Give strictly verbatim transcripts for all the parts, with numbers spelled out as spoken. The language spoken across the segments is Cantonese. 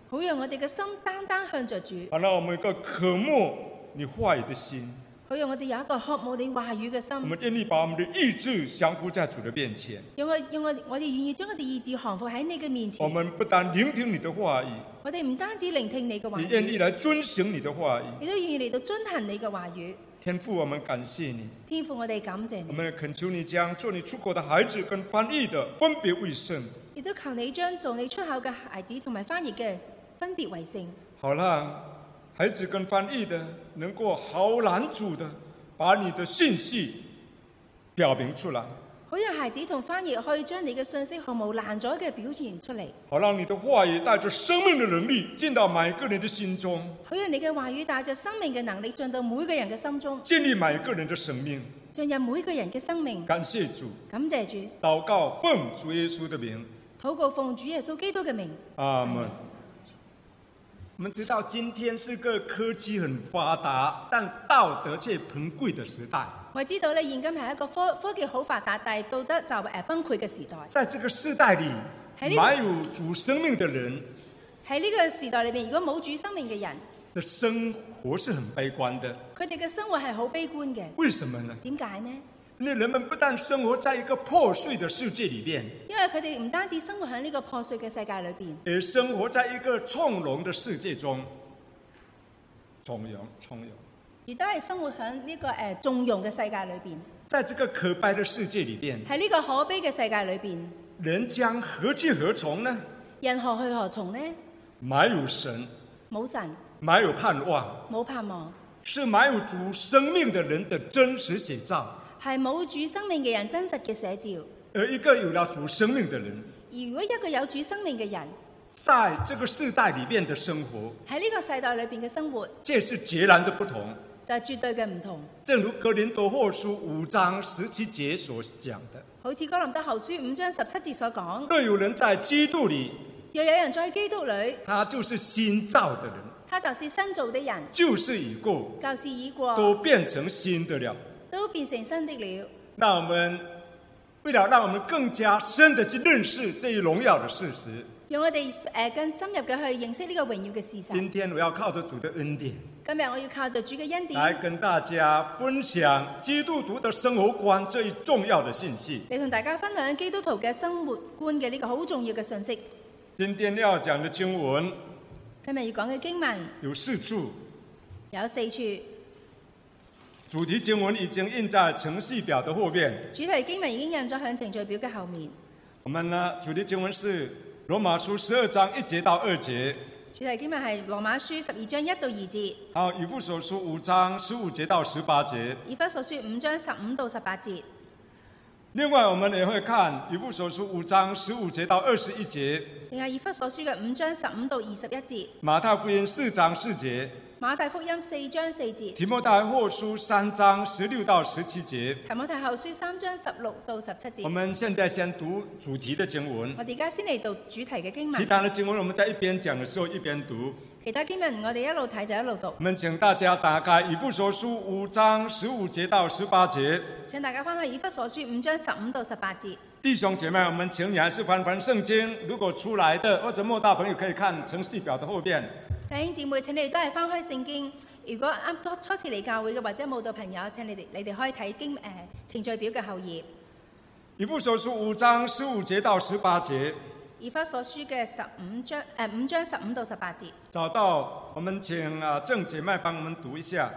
好讓我哋嘅心單單向着主， 好讓我們有一個渴慕你話語的心， 好讓我哋有一個渴慕你話語嘅我心， 們願意把我們的意志降服在主的面前。 讓我讓我我哋願意將我哋意志降服喺你嘅面前。 我們不但聆聽你的話語， 我哋唔單止聆聽你嘅話也願意語， 來遵行你的話語。 亦都願意嚟到遵行你嘅話語。 天父，我們感謝你， 天父，我哋感謝你， 我們懇求你將做你出口的孩子跟翻譯的分別為聖， 亦都求你將做你出口嘅孩子同埋翻譯嘅分別為聖， 好讓孩子跟翻譯的能夠毫無攔阻的把你的信息表明出來， 好讓孩子同翻譯可以將你嘅信息毫無攔阻嘅表現出嚟， 好讓你的話語帶着生命的能力進到每個人的心中， 好讓你嘅話語帶着生命嘅能力進到每個人嘅心中， 建立每個人的生命。 進入每個人嘅生命。 感謝主， 感謝主， 禱告奉主耶穌的名， 禱告奉主耶穌基督嘅名。 阿門。我們知道今天是個科技很發達，但道德卻崩潰的時代。 我知道咧，現今係一個科科技好發達，但係道德就誒崩潰嘅時代。 在這個時代裏， 喺呢個沒有主生命的人喺呢個時代裏邊，如果冇主生命嘅人， 的生活是很悲觀的。 佢哋嘅生活係好悲觀嘅。 為什麼呢？ 點解呢？ 因為人們不但生活在一個破碎的世界裏面， 因為佢哋唔單止生活喺呢個破碎嘅世界裏邊， 而生活在一個從容的世界中。從容，從容。 亦都係生活喺呢、這個誒、呃、縱容嘅世界裏邊。 在這個可悲的世界裏邊， 喺呢個可悲嘅世界裏邊， 人將何去何從呢？ 人何去何從呢？ 沒有神， 冇神， 沒有盼望， 冇盼望， 是沒有主生命的人的真實寫照。 係冇主生命嘅人真實嘅寫照。 而一個有了主生命的人， 而如果一個有主生命嘅人， 在這個世代裏面的生活， 喺呢個世代裏邊嘅生活， 這是截然的不同。 就係絕對嘅唔同。 正如哥林多後書五章十七節所講的， 好似哥林多後書五章十七節所講， 若有人在基督裏， 若有人在基督裏， 他就是新造的人， 他就是新造的人， 舊事已過， 舊事已過， 都變成新的了。 都變成新的了。 那我們為了讓我們更加深的去認識這一榮耀的事實， 讓我哋誒更深入嘅去認識呢個榮耀嘅事實。 今天我要靠着主的恩典， 今日我要靠着主嘅恩典， 來跟大家分享基督徒的生活觀這一重要的信息。 嚟同大家分享基督徒嘅生活觀嘅呢個好重要嘅信息。 今天要講的經文今日要講嘅經文有四處， 有四處。 主題經文已經印在程序表的後面。 主題經文已經印咗喺程序表嘅後面。 我們呢，主題經文是羅馬書十二章一節到二節。 主題經文係羅馬書十二章一到二節。 好，以弗所書五章十五節到十八節。 以弗所書五章十五到十八節。 另外，我們也會看以弗所書五章十五節到二十一節。 另外，以弗所書嘅五章十五到二十一節。 馬太福音四章四節。 馬太福音四章四節。 提摩太後書三章十六到十七節。 提摩太後書三章十六到十七節。 我們現在先讀主題的經文。 我哋而家先嚟讀主題嘅經文。 其他的經文我們在一邊講的時候一邊讀。 其他經文我哋一路睇就一路讀。 我們請大家打開以弗所書五章十五節到十八節。 請大家翻去以弗所書五章十五到十八節。 弟兄姐妹，我們請你還是翻翻聖經，如果出來的或者末大朋友可以看程序表的後邊。 弟兄姊妹，請你哋都係翻開聖經。如果啱初初次嚟教會嘅或者慕道朋友，請你哋你哋可以睇經誒、呃、程序表嘅後頁。 以弗所書五章十五節到十八節。 以弗所書嘅十五章誒、呃、五章十五到十八節。 找到，我們請啊鄭姐妹幫我們讀一下。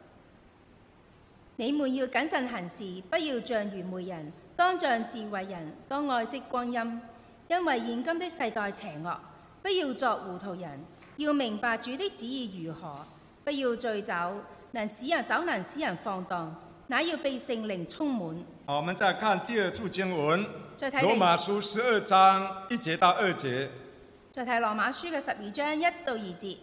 你們要謹慎行事，不要像愚昧人，當像智慧人，當愛惜光陰，因為現今的世代邪惡。不要作糊塗人，要明白主的旨意如何。不要醉酒，能使人酒能使人放蕩，乃要被聖靈充滿。 好，我們再看第二處經文， 再睇羅馬書十二章一節到二節。 再睇羅馬書嘅十二章一到二節。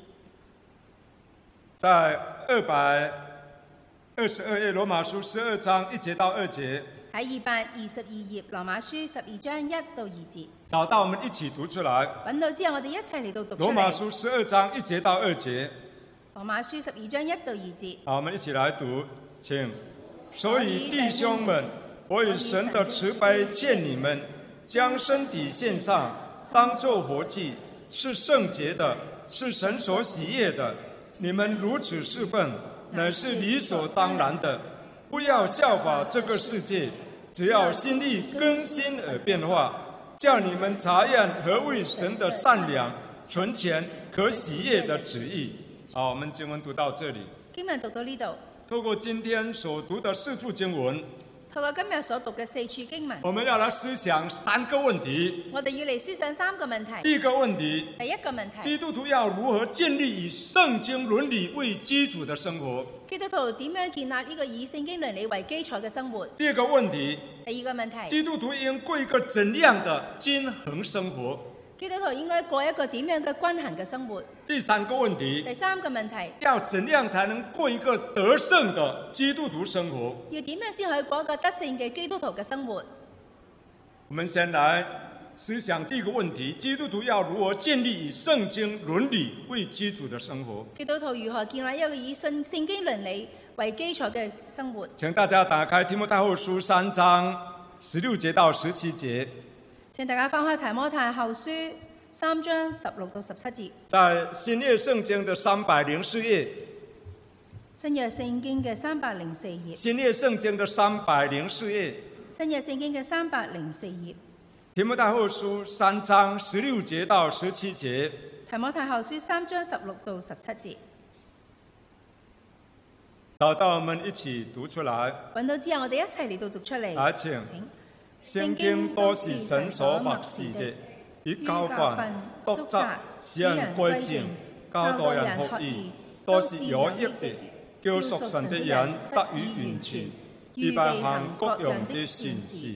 在二百二十二頁，羅馬書十二章一節到二節。 喺二百二十二頁，羅馬書十二章一到二節。 找到，我們一起讀出來。 揾到之後，我哋一齊嚟到讀出嚟。 羅馬書十二章一節到二節。 羅馬書十二章一到二節。 好，我們一起來讀，請。所以弟兄們，我以神的慈悲勸你們，將身體獻上，當作活祭，是聖潔的， 是神所喜悦的。你们如此侍奉，乃是理所当然的。不要效法这个世界，只要心意更新而变化，叫你们察验何为神的善良、纯全、可喜悦的旨意。好，我们经文读到这里。 經文讀到呢度， 透過今天所讀的四處經文， 透過今日所讀嘅四處經文， 我們要來思想三個問題。 我哋要嚟思想三個問題。 第一個問題， 第一個問題， 基督徒要如何建立以聖經倫理為基礎的生活？ 基督徒點樣建立呢個以聖經倫理為基礎嘅生活？ 第二個問題， 第二個問題， 基督徒應過一個怎樣的均衡生活？ 基督徒應該過一個點樣嘅均衡嘅生活？ 第三個問題， 第三個問題， 要怎樣才能過一個得勝的基督徒生活？ 要點樣先可以過一個得勝嘅基督徒嘅生活？ 我們先來思想第一個問題：基督徒要如何建立以聖經倫理為基礎的生活？ 基督徒如何建立一個以信聖經倫理為基礎嘅生活？ 請大家打開提摩太後書三章十六節到十七節。 請大家翻開提摩太後書三章十六到十七節。 在新約聖經的三百零四頁。 新約聖經嘅三百零四頁。 新約聖經的三百零四頁。 新約聖經嘅三百零四頁。 提摩太後書三章十六節到十七節。 提摩太後書三章十六到十七節。 找到我們一起讀出來。 揾到之後，我哋一齊嚟到讀出嚟。 來請。聖經都是神所默示的，以教訓、督責、使人歸正、教導人學義，都是有益的，叫屬神的人得以完全，預備行各樣的善事。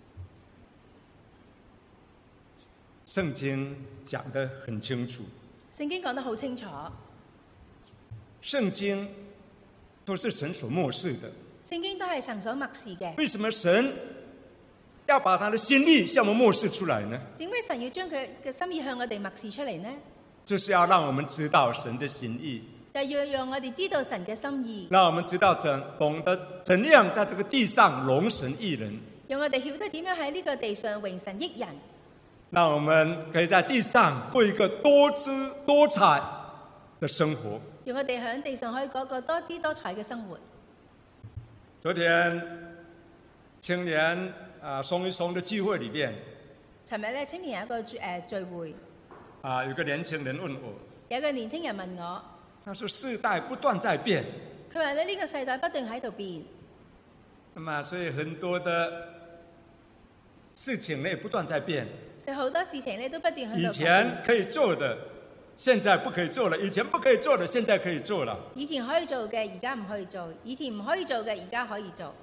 聖經講得很清楚。 聖經講得好清楚。 聖經都是神所默示的。 聖經都係神所默示嘅。 為什麼神要把他的心意向我們默示出來呢？ 點解神要將佢嘅心意向我哋默示出嚟呢？ 就是要讓我們知道神的心意， 就係要讓我哋知道神嘅心意， 讓我們知道怎懂得怎樣在這個地上榮神益人， 讓我哋曉得點樣喺呢個地上榮神益人， 讓我們可以在地上過一個多姿多彩的生活， 讓我哋喺地上可以過一個多姿多彩嘅生活。 昨天青年啊，鬆一鬆的聚會裏邊， 尋日咧青年有一個誒、呃、聚會， 啊，有個年輕人問我， 有個年輕人問我， 他說世代不斷在變， 佢話咧呢個世代不斷喺度變， 那麼所以很多的事情呢不斷在變， 所以好多事情咧都不斷喺度變。 以前可以做的，現在不可以做了；以前不可以做的，現在可以做了。 以前可以做嘅，而家唔可以做；以前唔可以做嘅，而家可以做。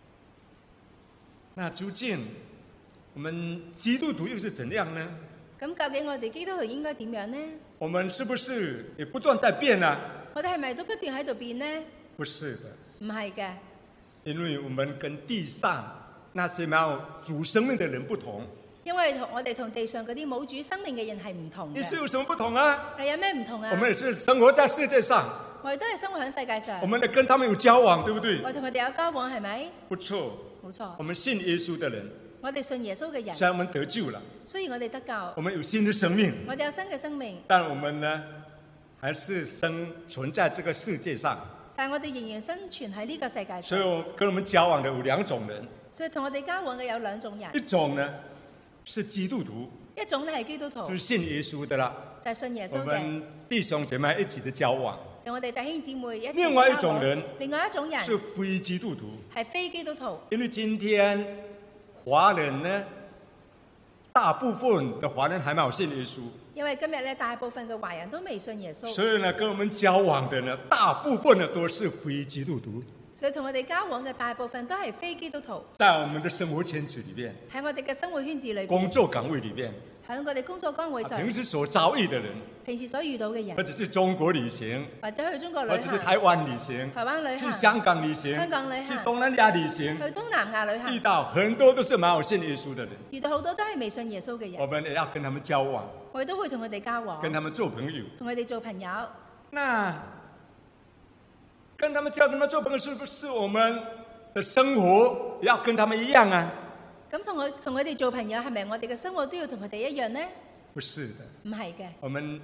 那究竟我們基督徒又是怎樣呢？ 咁究竟我哋基督徒應該點樣呢？ 我們是不是也不斷在變啊？ 我哋係咪都不斷喺度變呢？ 不是的， 唔係嘅， 因為我們跟地上那些沒有主生命的人不同。 因為同我哋同地上嗰啲冇主生命嘅人係唔同嘅。 你是有什麼不同啊？ 係有咩唔同啊？ 我們也是生活在世界上， 我哋都係生活喺世界上。 我們跟他們有交往，對不對？ 我同佢哋有交往，係咪？ 不錯， 冇錯。 我們信耶穌的人， 我哋信耶穌嘅人， 雖然我們得救了， 雖然我哋得救， 我們有新的生命， 我哋有新嘅生命， 但我們呢，還是生存在這個世界上。 但係我哋仍然生存喺呢個世界上。 所以我跟我們交往的有兩種人， 所以同我哋交往嘅有兩種人， 一種呢是基督徒， 一種咧係基督徒， 就是信耶穌的啦， 就係信耶穌我嘅， 們弟兄姐妹一起的交往。 就我哋弟兄姊妹一齊另外一種人， 另外一種人是非基督徒， 係非基督徒。 因為今天華人呢，大部分的華人還沒有信耶穌， 因為今日咧大部分嘅華人都未信耶穌， 所以呢跟我們交往的呢，大部分呢都是非基督徒。 所以同我哋交往嘅大部分都係非基督徒。 在我們的生活圈子裏邊， 喺我哋嘅生活圈子裏邊， 工作崗位裏邊， 喺我哋工作崗位上， 平時所遭遇的人， 平時所遇到嘅人， 或者是中國旅行， 或者去中國旅行， 或者是台灣旅行， 台灣旅行， 去香港旅行， 香港旅行， 去東南亞旅行， 去東南亞旅行， 遇到很多都是沒有信耶穌的人， 遇到好多都係未信耶穌嘅人， 我們也要跟他們交往， 我哋都會同佢哋交往， 跟他們做朋友， 同佢哋做朋友。 那跟他們交，跟他們做朋友，是不是我們的生活也要跟他們一樣啊？ 咁同佢同佢哋做朋友，係咪我哋嘅生活都要同佢哋一樣呢？ 不是的， 唔係嘅。 我們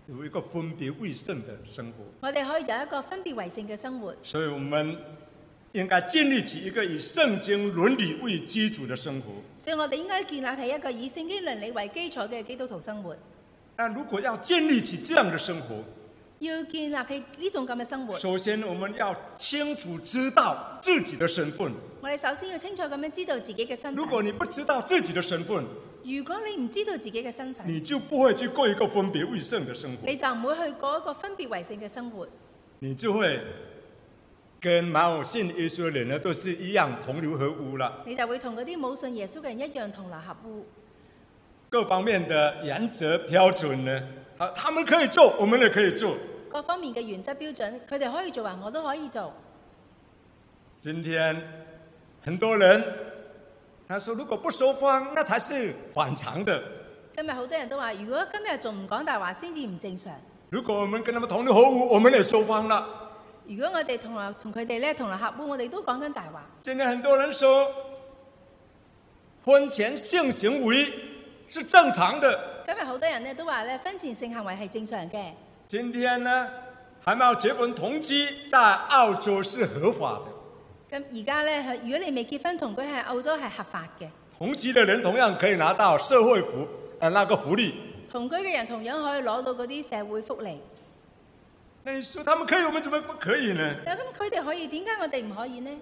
有一个分别为圣的生活。 我哋可以有一個分別為聖嘅生活。 所以我們應該建立起一個以聖經倫理為基礎的生活。 所以我哋應該建立起一個以聖經倫理為基礎嘅基督徒生活。 但如果要建立起這樣的生活， 要建立起呢種咁嘅生活， 首先我們要清楚知道自己的身份。 我哋首先要清楚咁樣知道自己嘅身份。 如果你不知道自己的身份， 如果你唔知道自己嘅身份， 你就不會去過一個分別為聖的生活。 你就唔會去過一個分別為聖嘅生活。 你就會跟冇信耶穌嘅人呢，都是一樣同流合污啦。 你就會同嗰啲冇信耶穌嘅人一樣同流合污。 各方面的原則標準呢，他他們可以做，我們也可以做。 各方面嘅原則標準，佢哋可以做啊，我都可以做。 今天很多人，他說如果不說謊，那才是反常的。 今日好多人都話，如果今日仲唔講大話，先至唔正常。 如果我們跟他們同流合污，我們也說謊了。 如果我哋同流同佢哋咧同流合污，我哋都講緊大話。 今天很多人說，婚前性行為是正常的。 今日好多人咧都話咧婚前性行為係正常嘅。 今天呢，還沒有結婚同居，在澳洲是合法的。 咁而家咧，如果你未結婚同居喺澳洲係合法嘅。 同居的人同樣可以拿到社會福，呃，那個福利。 同居嘅人同樣可以攞到嗰啲社會福利。 那你說他們可以，我們怎麼不可以呢？ 咁佢哋可以，點解我哋唔可以呢？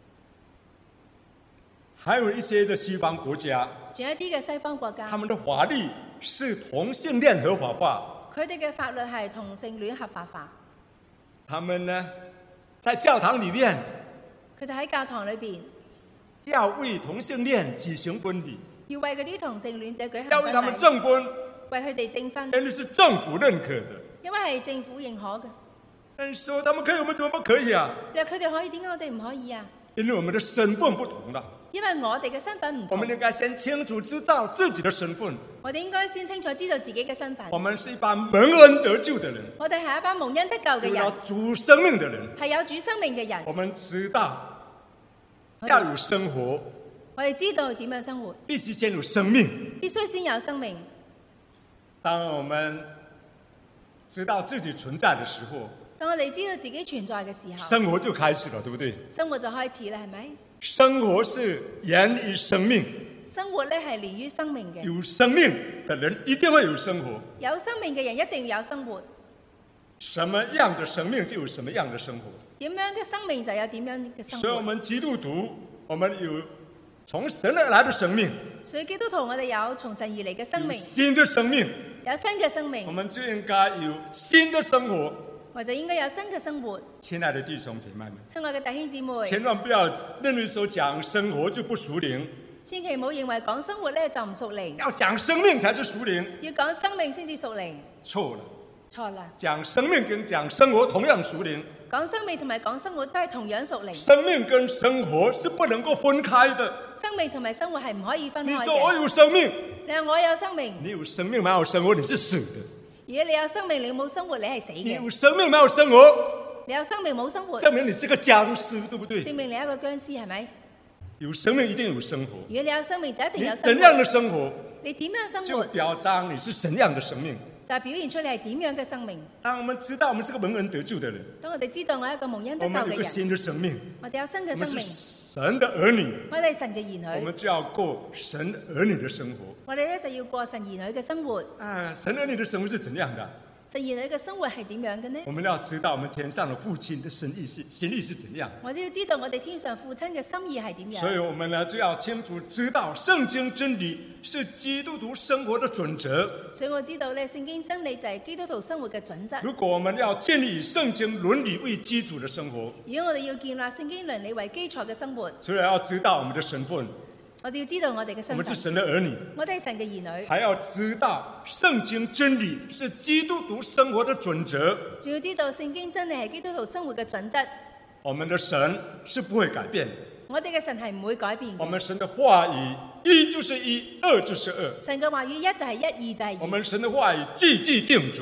還有一些的西方國家， 仲有一啲嘅西方國家， 他們的法律是同性戀合法化。 佢哋嘅法律係同性戀合法化。 他們呢，在教堂裏面， 佢哋喺教堂裏邊要為同性戀舉行婚禮， 要為嗰啲同性戀者舉行婚禮， 要為他們證婚， 為佢哋證婚， 因為是政府認可的， 因為係政府認可嘅。 但你說他們可以，我們怎麼不可以啊？ 你話佢哋可以，點解我哋唔可以啊？ 因為我們的身份不同了。 因為我哋嘅身份唔同， 我們應該先清楚知道自己的身份。 我哋應該先清楚知道自己嘅身份。 我們是一班蒙恩得救的人， 我哋係一班蒙恩得救嘅人， 有主生命的人， 係有主生命嘅人。 我們知道要有生活， 我哋知道點樣生活， 必須先有生命， 必須先有生命。 當我們知道自己存在的時候， 當我哋知道自己存在嘅時候， 生活就開始了，對不對？ 生活就開始啦，係咪？ 生活是源於生命， 生活咧係連於生命嘅。 有生命的人一定會有生活， 有生命嘅人一定要有生活。 什麼樣的生命就有什麼樣的生活。 點樣嘅生命就有點樣嘅生活。 所以我們基督徒，我們有從神而來的生命。 所以基督徒，我哋有從神而嚟嘅生命， 新的生命， 有新嘅生命， 我們就應該有新的生活。 或者應該有新嘅生活。 親愛的弟兄姐妹們， 親愛嘅弟兄姊妹， 千萬不要認為說講生活就不屬靈， 千祈唔好認為講生活咧就唔屬靈， 要講生命才是屬靈。 要講生命先至屬靈。 錯了， 錯啦！ 講生命跟講生活同樣屬靈。 講生命同埋講生活都係同樣屬靈。 生命跟生活是不能夠分開的。 生命同埋生活係唔可以分開嘅。 你說我有生命， 你話我有生命， 你有生命沒有生活，你是死的。 如果你有生命，你冇生活，你係死嘅。 你有生命沒有生活， 你有生命冇生活， 證明你是個僵屍，對不對？ 證明你係一個僵屍，係咪？ 有生命一定有生活。 如果你有生命，就一定你有生活。 怎樣的生活， 你點樣生就活， 表彰你是怎樣的生命。 就係表現出你係點樣嘅生命。 當我們知道我們是個蒙恩得救的人， 當我哋知道我係一個蒙恩得我們有救嘅人， 個新的生命， 我哋有新嘅我們是生命， 神的兒女， 我哋係神嘅兒女， 我們就要過神兒女的生活。 我哋咧就要過神兒女嘅生活。 啊，神兒女的生活是怎樣的？ 神兒女嘅生活係點樣嘅呢？ 我們要知道我們天上的父親的心意是心意是怎樣。 我哋要知道我哋天上父親嘅心意係點樣。 所以我們呢就要清楚知道聖經真理是基督徒生活的準則。 所以我知道咧，聖經真理就係基督徒生活嘅準則。 如果我們要建立以聖經倫理為基礎的生活， 如果我哋要建立聖經倫理為基礎嘅生活， 除了要知道我們的身份， 我哋要知道我哋嘅身份。 我們是神的兒女， 我哋係神嘅兒女， 還要知道聖經真理是基督徒生活的準則。 仲要知道聖經真理係基督徒生活嘅準則。 我們的神是不會改變的， 我哋嘅神係唔會改變嘅。 我們神的話語一就是一，二就是二。 神嘅話語一就係一，二就係二。 我們神的話語句句定準。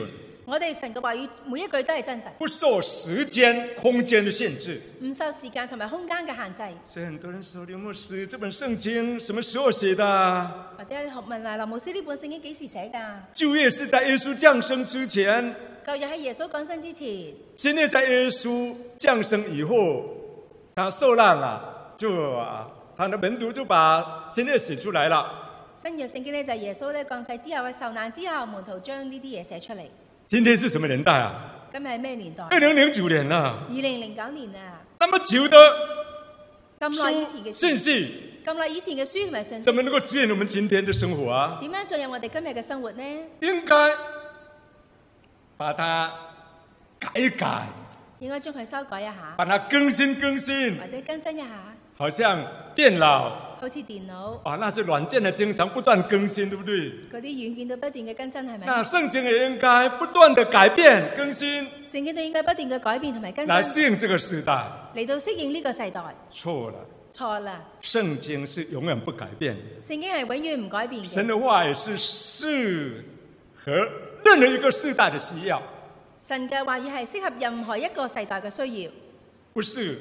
我哋神嘅話語每一句都係真實， 不受時間、空間的限制。 唔受時間同埋空間嘅限制。 所以很多人說劉牧師，這本聖經什麼時候寫的啊？ 或者問埋劉牧師呢本聖經幾時寫㗎？ 舊約是在耶穌降生之前， 舊約喺耶穌降生之前， 新約在耶穌降生以後，他受難啊，就啊，他的門徒就把新約寫出來了。 新約聖經咧就係耶穌咧降世之後，受難之後，門徒將呢啲嘢寫出嚟。 今天是什麼年代啊？ 今日係咩年代？ 二零零九年啦。 二零零九年啊！ 那麼久的咁耐以前嘅信息， 咁耐以前嘅書同埋信息， 怎麼能夠指引我們今天的生活啊？ 點樣進入我哋今日嘅生活呢？ 應該把它改一改， 應該將佢修改一下， 把它更新更新， 或者更新一下， 好像電腦。 好似電腦啊，那是軟件的經常不斷更新，對不對？ 嗰啲軟件都不斷嘅更新，係咪？ 那聖經也應該不斷的改變更新， 聖經都應該不斷嘅改變同埋更新， 來適應這個時代。 嚟到適應呢個世代。 錯了， 錯啦！ 聖經是永遠不改變的， 聖經係永遠唔改變嘅。 神的話也是適合任何一個世代的需要。 神嘅話語係適合任何一個世代嘅需要， 不是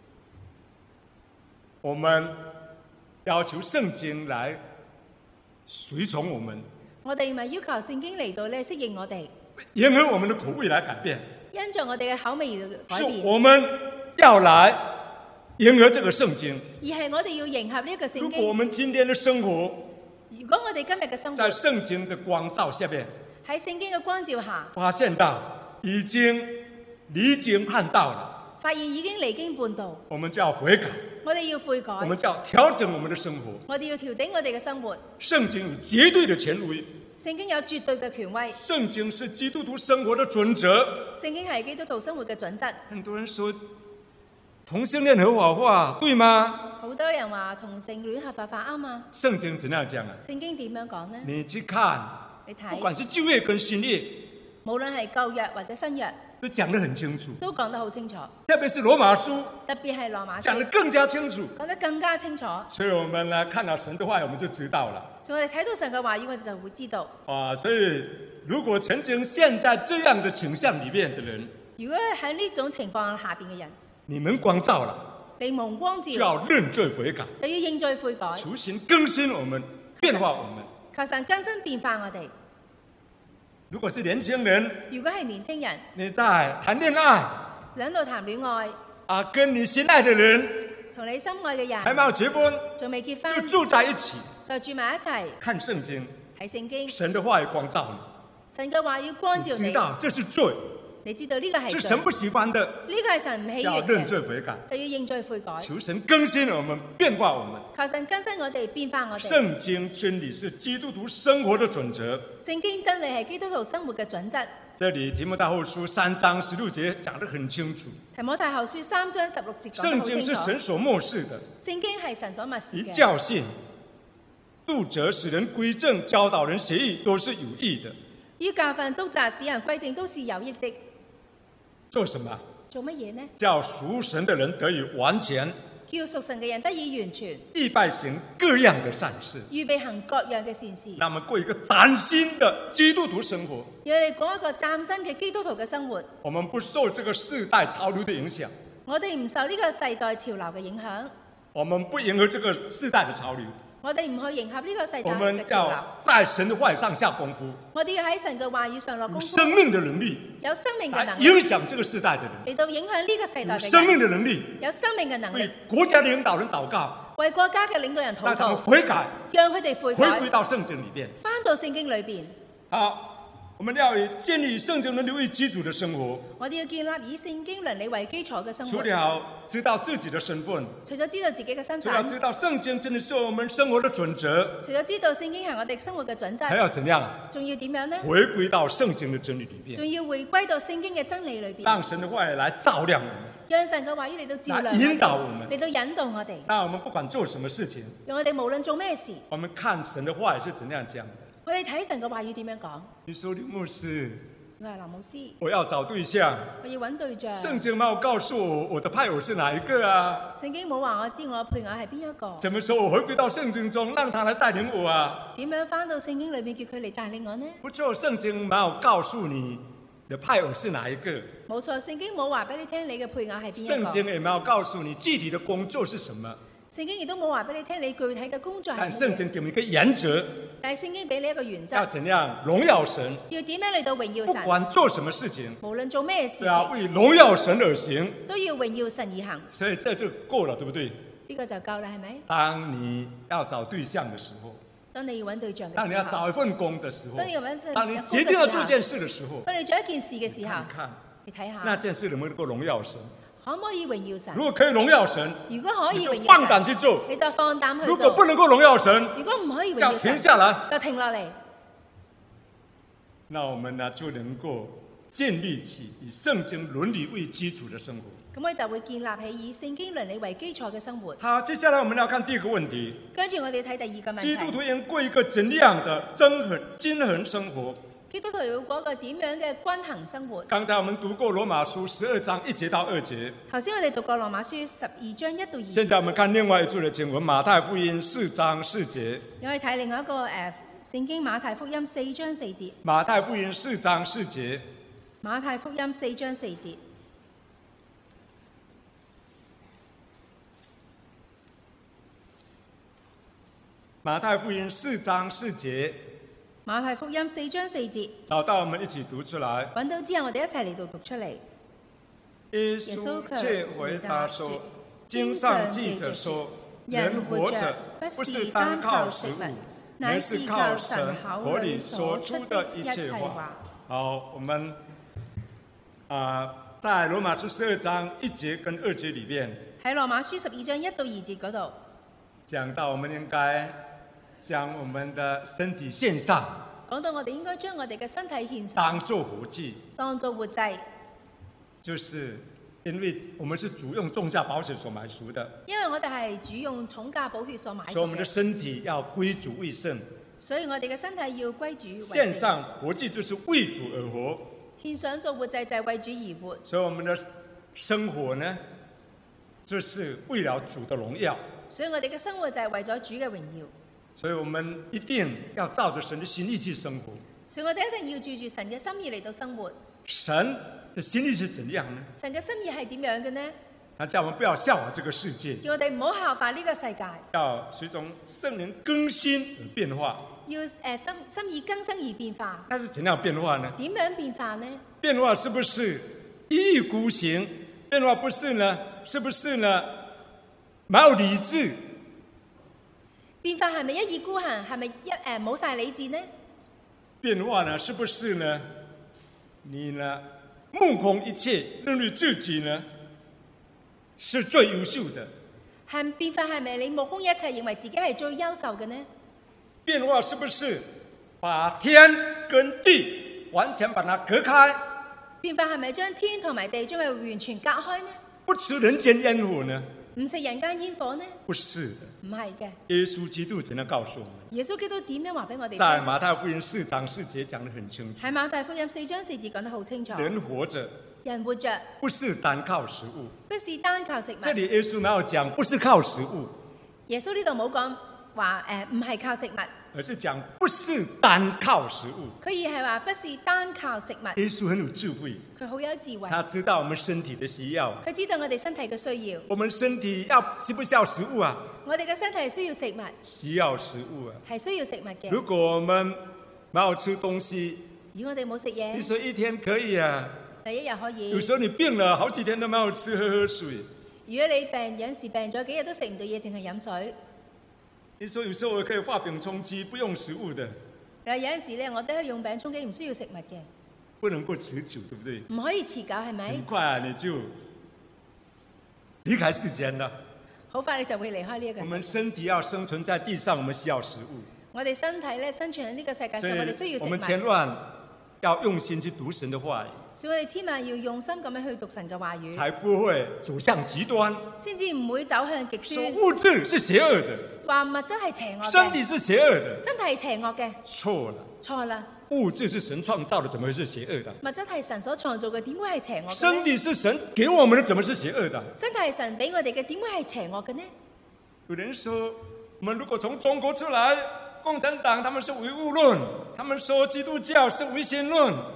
我們要求聖經來隨從我們， 我哋咪要求聖經嚟到咧適應我哋， 迎合我們的口味來改變。 因着我哋嘅口味而改是變， 我們要來迎合這個聖經。 而係我哋要迎合呢一個聖如果我經。 們今天的生活如果我哋今日嘅生活在聖經的光照下面， 喺聖經嘅光照下， 發現到已經離經叛道了， 發現已經離經叛道， 我們就要悔改， 我哋要悔改， 我們就要調整我們的生活。 我哋要調整我哋嘅生活。 聖經有絕對的權威， 聖經有絕對嘅權威， 聖經是基督徒生活的準則。 聖經係基督徒生活嘅準則。 很多人說同性戀合法化，對嗎？ 好多人話同性戀合法化啱嘛？ 聖經怎樣講啊？ 聖經點樣講呢？ 你去看， 你不睇， 管是舊約跟新約， 無論係舊約或者新約， 都講得很清楚。 都講得好清楚。 特別是羅馬書特別係羅馬書講得更加清楚。 講得更加清楚。 所以我們呢看到神的話，我們就知道了。 所以我哋睇到神嘅話語，我哋就會知道。 啊，所以如果曾經陷在這樣的傾向裏面的人， 如果喺呢種情況下邊嘅人， 你們光照了， 你蒙光照， 就要認罪悔改， 就要認罪悔改， 求神更新我們，變化我們。 求神更新變化我哋。 如果是年輕人， 如果係年青人， 你在談戀愛兩度談戀愛， 啊，跟你心愛的人同你心愛嘅人還沒有結婚， 仲未結就婚， 住在一起， 就住埋一齊看聖經， 睇聖經。 神的話語光照神嘅話語光你， 照你， 你知道這是罪， 你知道呢個係罪， 是神不喜歡的， 呢個係神唔喜就要悅認罪嘅， 悔改， 就要認罪悔改。 求神更新我們，變化我們。 求神更新我哋，變化我哋。 聖經真理是基督徒生活的準則。 聖經真理係基督徒生活嘅準則。 這裡提摩太後書三章十六節講得很清楚， 提摩太後書三章十六節講得聖經好清楚。 是神所默示的， 聖經係神所默示以嘅， 教訓、督責、使人歸正、教導人學義，都是有益的。 於教訓、督責、使人歸正，都是有益的。 做什麼？ 做乜嘢呢？ 叫屬神的人得以完全， 叫屬神嘅人得以完全， 預備行各樣的善事， 預備行各樣嘅善事， 讓我們過一個嶄新的基督徒生活。 讓我哋過一個嶄新嘅基督徒嘅生活。 我們不受這個世代潮流的影響， 我哋唔受呢個世代潮流嘅影響， 我們不迎合這個世代的潮流， 我哋唔去迎合呢個世代我們嘅潮流。 要在神的話語上下功夫， 我哋要喺神嘅話語上落有功夫， 生命的能力有生命嘅來能力影響這個世代的人， 嚟到影響呢個世代有嘅生命人， 的能力有生命嘅能為力， 國家的領導人禱告， 為國家嘅領導人禱讓他們告， 悔改， 讓佢哋悔回改歸，到聖經裏邊。 翻到聖經裏邊。 好，我們要以建立聖經倫理為基礎的生活， 我哋要建立以聖經倫理為基礎嘅生活。 除了知道自己的身份， 除咗知道自己嘅身除了知份， 道聖經真的是我們生活的準則， 除咗知道聖經係我哋生活嘅準則， 還要怎樣啊？ 仲要點樣呢？ 回歸到聖經的真理裏邊， 仲要回歸到聖經嘅真理裏邊， 讓神的話語來照亮我們， 讓神嘅話語嚟到照亮來引導我們， 嚟到引導我哋。 讓我們不管做什麼事情， 讓我哋無論做咩事， 我們看神的話語是怎樣講的。 我哋睇神嘅話語點樣講。 你說劉牧師， 我係林牧師， 我要找對象， 我要揾對象。 聖經沒有告訴我我的配偶是哪一個啊？ 聖經冇話我知我配偶係邊一個。 怎麼說我回歸到聖經中，讓他來帶領我啊？ 點樣翻到聖經裏面叫佢嚟帶領我呢？ 不錯，聖經沒有告訴你的配偶是哪一個？ 冇錯，聖經冇話俾你聽你嘅配偶係邊一個。 聖經也沒有告訴你具體的工作是什麼。 聖經亦都冇話俾你聽你具體嘅工作係但乜嘢。 聖經給我們一個原則， 但係聖經俾你一個原則， 要怎樣榮耀神？ 要點樣嚟到榮耀不神？ 管做什麼事情， 無論做咩事都要情， 為榮耀神而行。 都要榮耀神而行。 所以這就夠了，對不對？ 呢個就夠啦，係咪？ 當你要找對象的時候， 當你要揾對象嘅時候， 當你要找一份工的時候， 當你要揾份當你工嘅決定要時候做件事的時候， 當你做一件事嘅時候， 看看你睇下那件事能不能夠榮耀神？ 可唔可以榮耀神？ 如果可以榮耀神， 如果可以你就榮耀放膽神， 去做； 你就放膽去如果做。 不能夠榮耀神， 如果唔可以榮就耀神， 停下來。 就停落嚟。 那我們呢就能夠建立起以聖經倫理為基礎的生活。 咁我就會建立起以聖經倫理為基礎嘅生活。 好，接下來我們要看第二個問題： 跟住我哋睇第二個問基督題， 徒應過一個怎樣的均衡均衡生活？ 基督徒要過一個點樣嘅均衡生活？ 剛才我們讀過羅馬書十二章一節到二節， 頭先我哋讀過羅馬書十二章一到二節。 現在我們看另外一處的經文，馬太福音四章四節。 我哋睇另外一個誒、呃、聖經馬太福音四章四節。 馬太福音四章四節。 馬太福音四章四節。 馬太福音四章四節。 馬太福音四章四節。 找到，我們一起讀出來。 揾到之後，我哋一齊嚟到讀出嚟。 耶穌卻回答說：經上記着說，人活着不是單靠食物，乃是靠神口裏所出的一切話。好，我們啊、呃，在羅馬書十二章一節跟二節裏面， 喺羅馬書十二章一到二節嗰度講到我們應該將我們的身體獻上， 講到我哋應該將我哋嘅身體獻上， 當作活祭， 當作活祭。 就是因為我們是主用重價寶血所買贖的， 因為我哋係主用重價寶血所買贖嘅， 所以我們的身體要歸主為聖。 所以我哋嘅身體要歸主為聖。 獻上活祭就是為主而活， 獻上做活祭就係為主而活。 所以我們的生活呢，就是為了主的榮耀。 所以我哋嘅生活就係為咗主嘅榮耀。 所以我們一定要照着神的心意去生活。 所以我哋一定要照住神嘅心意嚟到生活。 神的心意是怎樣呢？ 神嘅心意係點樣嘅呢？ 他叫我們不要效法這個世界， 叫我哋唔好效法呢個世界， 要隨從聖靈更新而變化。 要誒、呃、心心意更新而變化。 那是怎樣變化呢？ 點樣變化呢？ 變化是不是一意孤行？變化不是呢？是不是呢？沒有理智？ 變化係咪一意孤行？係咪一誒冇晒理智呢？ 變化呢？是不是呢？你呢？目空一切，認為自己呢是最優秀的？ 係變化係咪你目空一切，認為自己係最優秀嘅呢？ 變化是不是把天跟地完全把它隔開？ 變化係咪將天同埋地將佢完全隔開呢？ 不吃人間煙火呢？ 唔食人間煙火呢？ 不是的， 唔係嘅。 耶穌基督怎樣告訴我們？ 耶穌基督點樣話俾我哋聽？ 在馬太福音四章四節講得很清楚。 喺馬太福音四章四節講得好清楚。 人活着， 人活着不是單靠食物。 不是單靠食物。 這裏耶穌沒有講不是靠食物， 耶穌呢度冇講話誒唔係靠食物， 而是講不是單靠食物。 佢而係話不是單靠食物。 耶穌很有智慧， 佢好有智慧， 他知道我們身體的需要。 佢知道我哋身體嘅需要。 我們身體要需不需要食物啊？ 我哋嘅身體係需要食物， 需要食物啊。 係需要食物嘅。 如果我們沒有吃東西， 如果我哋冇食嘢， 你說一天可以啊？ 第一日可以。 有時候你病了，好幾天都沒有吃，喝喝水。 如果你病，有時病咗幾日都食唔到嘢，淨係飲水。 你說有時候我可以化餅充飢，不用食物的。 但係有陣時咧，我都係用餅充飢，唔需要食物嘅。 不能夠持久，對不對？ 唔可以持久，係咪？ 很快啊，你就離開世間了。 好快你就會離開呢一個世界。 我們身體要生存在地上，我們需要食物。 我哋身體咧生存喺呢個世界上， 所以我哋需要食物。 我們千萬要用心去讀神的話語， 所以我哋千萬要用心咁樣去讀神嘅話語， 才不會走向極端。 先至唔會走向極端。 物質是邪惡的， 話物質係邪惡嘅， 身體是邪惡的， 身體係邪惡嘅， 錯了。 錯啦！ 物質是神創造的，怎麼會是邪惡的？ 物質係神所創造嘅，點會係邪惡嘅呢？ 身體是神給我們的，怎麼是邪惡的？ 身體係神俾我哋嘅，點會係邪惡嘅呢？ 有人說，我們如果從中國出來，共產黨他們是唯物論，他們說基督教是唯心論。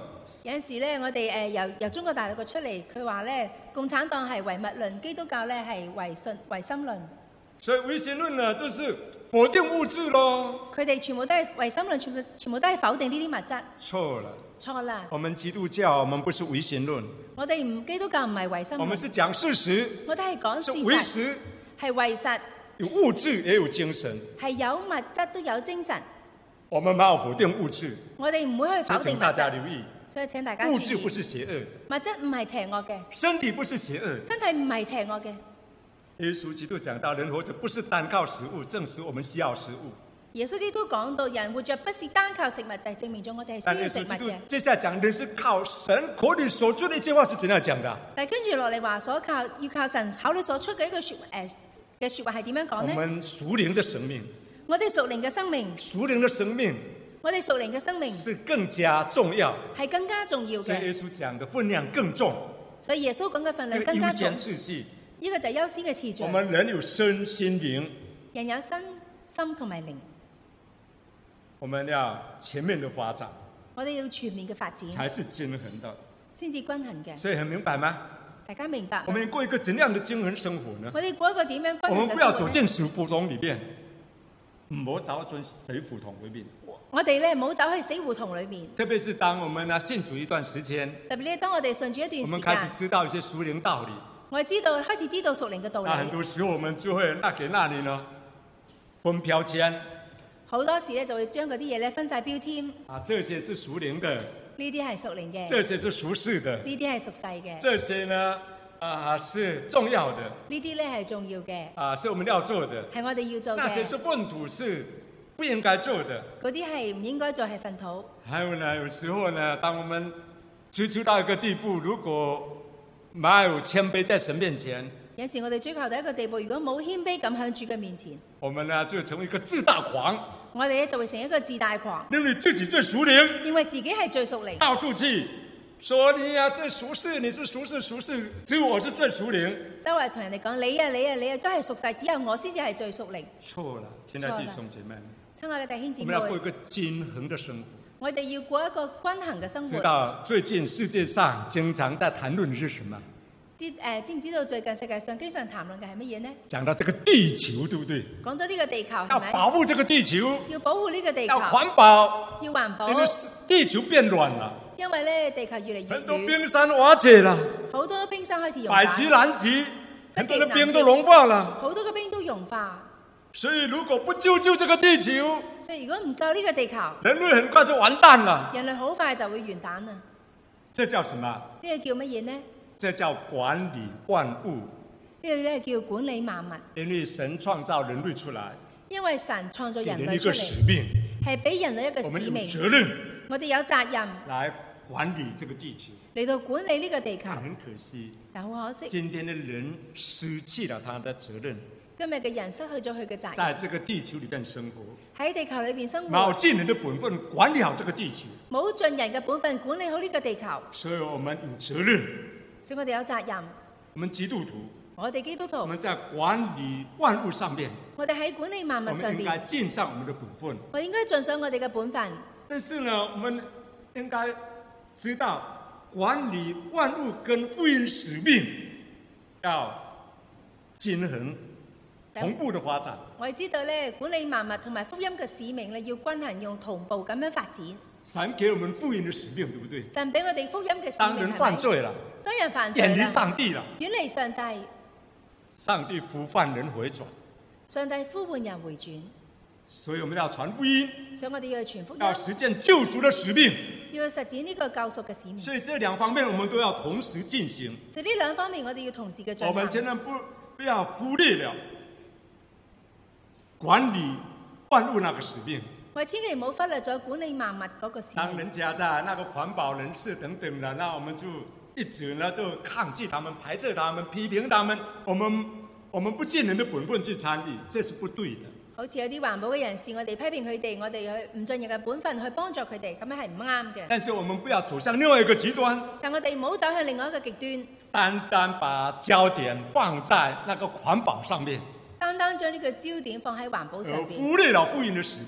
有陣時咧，我哋誒由由中國大陸嘅出嚟，佢話咧共產黨係唯物論，基督教咧係唯信唯心論。 所以唯心論呢，就是否定物質咯。 佢哋全部都係唯心論，全部全部都係否定呢啲物質。 錯了， 錯啦！ 我們基督教，我們不是唯心論， 我哋唔基督教唔係唯心論， 我們是講事實， 我哋係講事是唯實， 實， 係唯實， 有物質也有精神。 係有物質都有精神。 我們沒有否定物質， 我哋唔會去否定物所以請大家質， 留意， 所以請大家注意， 物質不是邪惡， 物質唔係邪惡嘅， 身體不是邪惡。 身體唔係邪惡嘅。 耶穌基督講到人活着不是單靠食物，證實我們需要食物。 耶穌基督講到人活着不是單靠食物，就係證明咗我哋係但耶需要食物穌基督嘅。 接下來講人是靠神口裡所出的一句話是怎樣講的？ 但係跟住落嚟話所靠要靠神口裡所出嘅一個説誒嘅説話係點樣講我呢？ 們屬靈的生命， 我哋屬靈嘅生命， 屬靈的生命我哋屬靈嘅生命是更加重要， 係更加重要嘅， 所以耶穌講的分量更重， 所以耶穌講嘅份這個量更加重優先。次序。 呢個就係優先嘅次序我。們人有身心靈， 人有身心同埋靈， 我們要全面的發展， 我哋要全面嘅發展， 才是均衡的。 先至均衡嘅。 所以很明白嗎？ 大家明白嗎？ 我們過一個怎樣的均衡生活呢？ 我哋過一個點樣均衡我們嘅不要走生活呢？ 進死胡同裏面，唔好走進死胡同裏面。 我哋咧唔好走去死胡同裏面。 特別是當我們呢信主一段時間， 特別咧，當我哋順住一我們開始段時間， 知道一些屬靈道理， 我哋知道開始知道屬靈嘅道那很理。 多時候我們就會那給那裡呢分標籤好多時咧就會將嗰啲嘢咧分晒標籤， 啊，這些是屬靈的， 呢啲係屬靈嘅， 這些是屬世的， 呢啲係屬世嘅， 這些呢啊是重要的呢啲咧係重要嘅， 啊，是我們要做的。 係我哋要做那些是嘅。 糞土是不應該做的。 嗰啲係唔應該做係糞土。 還有呢，有時候呢，當我們追求到一個地步，如果沒有謙卑在神面前， 有時我哋追求到一個地步，如果冇謙卑咁響主嘅面前， 我們呢就成為一個自大狂， 我哋咧就會成一個自大狂， 認為自己最屬靈， 認為自己係最屬靈， 到處去說你呀、是屬世，你是屬世屬世，只有我是最屬靈。 周圍同人哋講你啊你啊你啊都係屬世，只有我先至係最屬靈。 錯了，親愛的弟兄姐妹， 親愛嘅弟兄姊妹我們要過一，個均衡的生活。 我哋要過一個均衡嘅生知活。 道最近世界上經常在談論的是什麼？ 知誒知唔知道最近世界上經常談論嘅係乜嘢呢？ 講到這個地球，對不對？ 講咗呢個地球要係咪？ 保護這個地球， 要保護呢個地球， 要環保， 要環保因，為地球變暖了。 因為咧地球越嚟越很多暖， 冰山瓦解了， 好多冰山開始融北極、 化， 南極，很多的冰都融化了。 好多嘅冰都融化。 所以如果不救救這個地球， 所以如果唔救呢個地球， 人類很快就完蛋了。 人類好快就會完蛋啦。 這叫什麼？ 呢個叫乜嘢呢？ 這叫管理萬物。 呢個咧叫管理萬物， 因為神創造人類出來， 因為神創造給人類出人一個使嚟， 命， 係俾人類一個我們有使命， 責任我哋有責任來管理這個地球。 嚟到管理呢個地球。 但很可惜， 但好可惜， 今天的人失去了他的責任， 今日嘅人失去咗佢嘅責任， 在這個地球裏面生活， 喺地球裏邊生沒有活， 盡人的本分管理好這個地球， 冇盡人嘅本分管理好呢個地球， 所以我們有責任。 所以我哋有責任。 我們基督徒， 我哋基督徒， 我們在管理萬物上面， 我哋喺管理萬我物上們應該邊， 盡上我們的本分。 我應該盡上我哋嘅本分。 但是呢，我們應該知道，管理萬物跟福音使命要均衡、同步的發展。 我哋知道咧，管理萬物同埋福音嘅使命咧，要均衡用同步咁樣發展。 神給我們福音的使命，對不對？ 神俾我哋福音嘅使當人命係咪？ 犯罪了， 當人犯罪遠離啦， 上帝了， 遠離上帝， 上帝呼喚人回轉， 上帝呼喚人回轉， 所以我們要傳福音， 所以我哋要去傳福音， 要實踐救贖的使命。 要去實踐呢個救贖嘅使命。 所以這兩方面我們都要同時進行。 所以呢兩方面我哋要同時嘅進我們行。 千萬不不要忽略了管理萬物那個使命。 我哋千祈唔好忽略咗管理萬物嗰個使命。 當人家在那個環保人士等等的，那我們就一直呢就抗拒他們、排斥他們、批評他們，我們我們不盡人的本分去參與，這是不對的。 好似有啲環保嘅人士，我哋批評佢哋，我哋去唔盡人嘅本分去幫助佢哋，咁樣係唔啱嘅。 但是我們不要走向另外一個極端， 但我哋唔好走向另外一個極端， 單單把焦點放在那個環保上面， 單單將呢個焦點放喺環保上而邊， 忽略了福音的使命。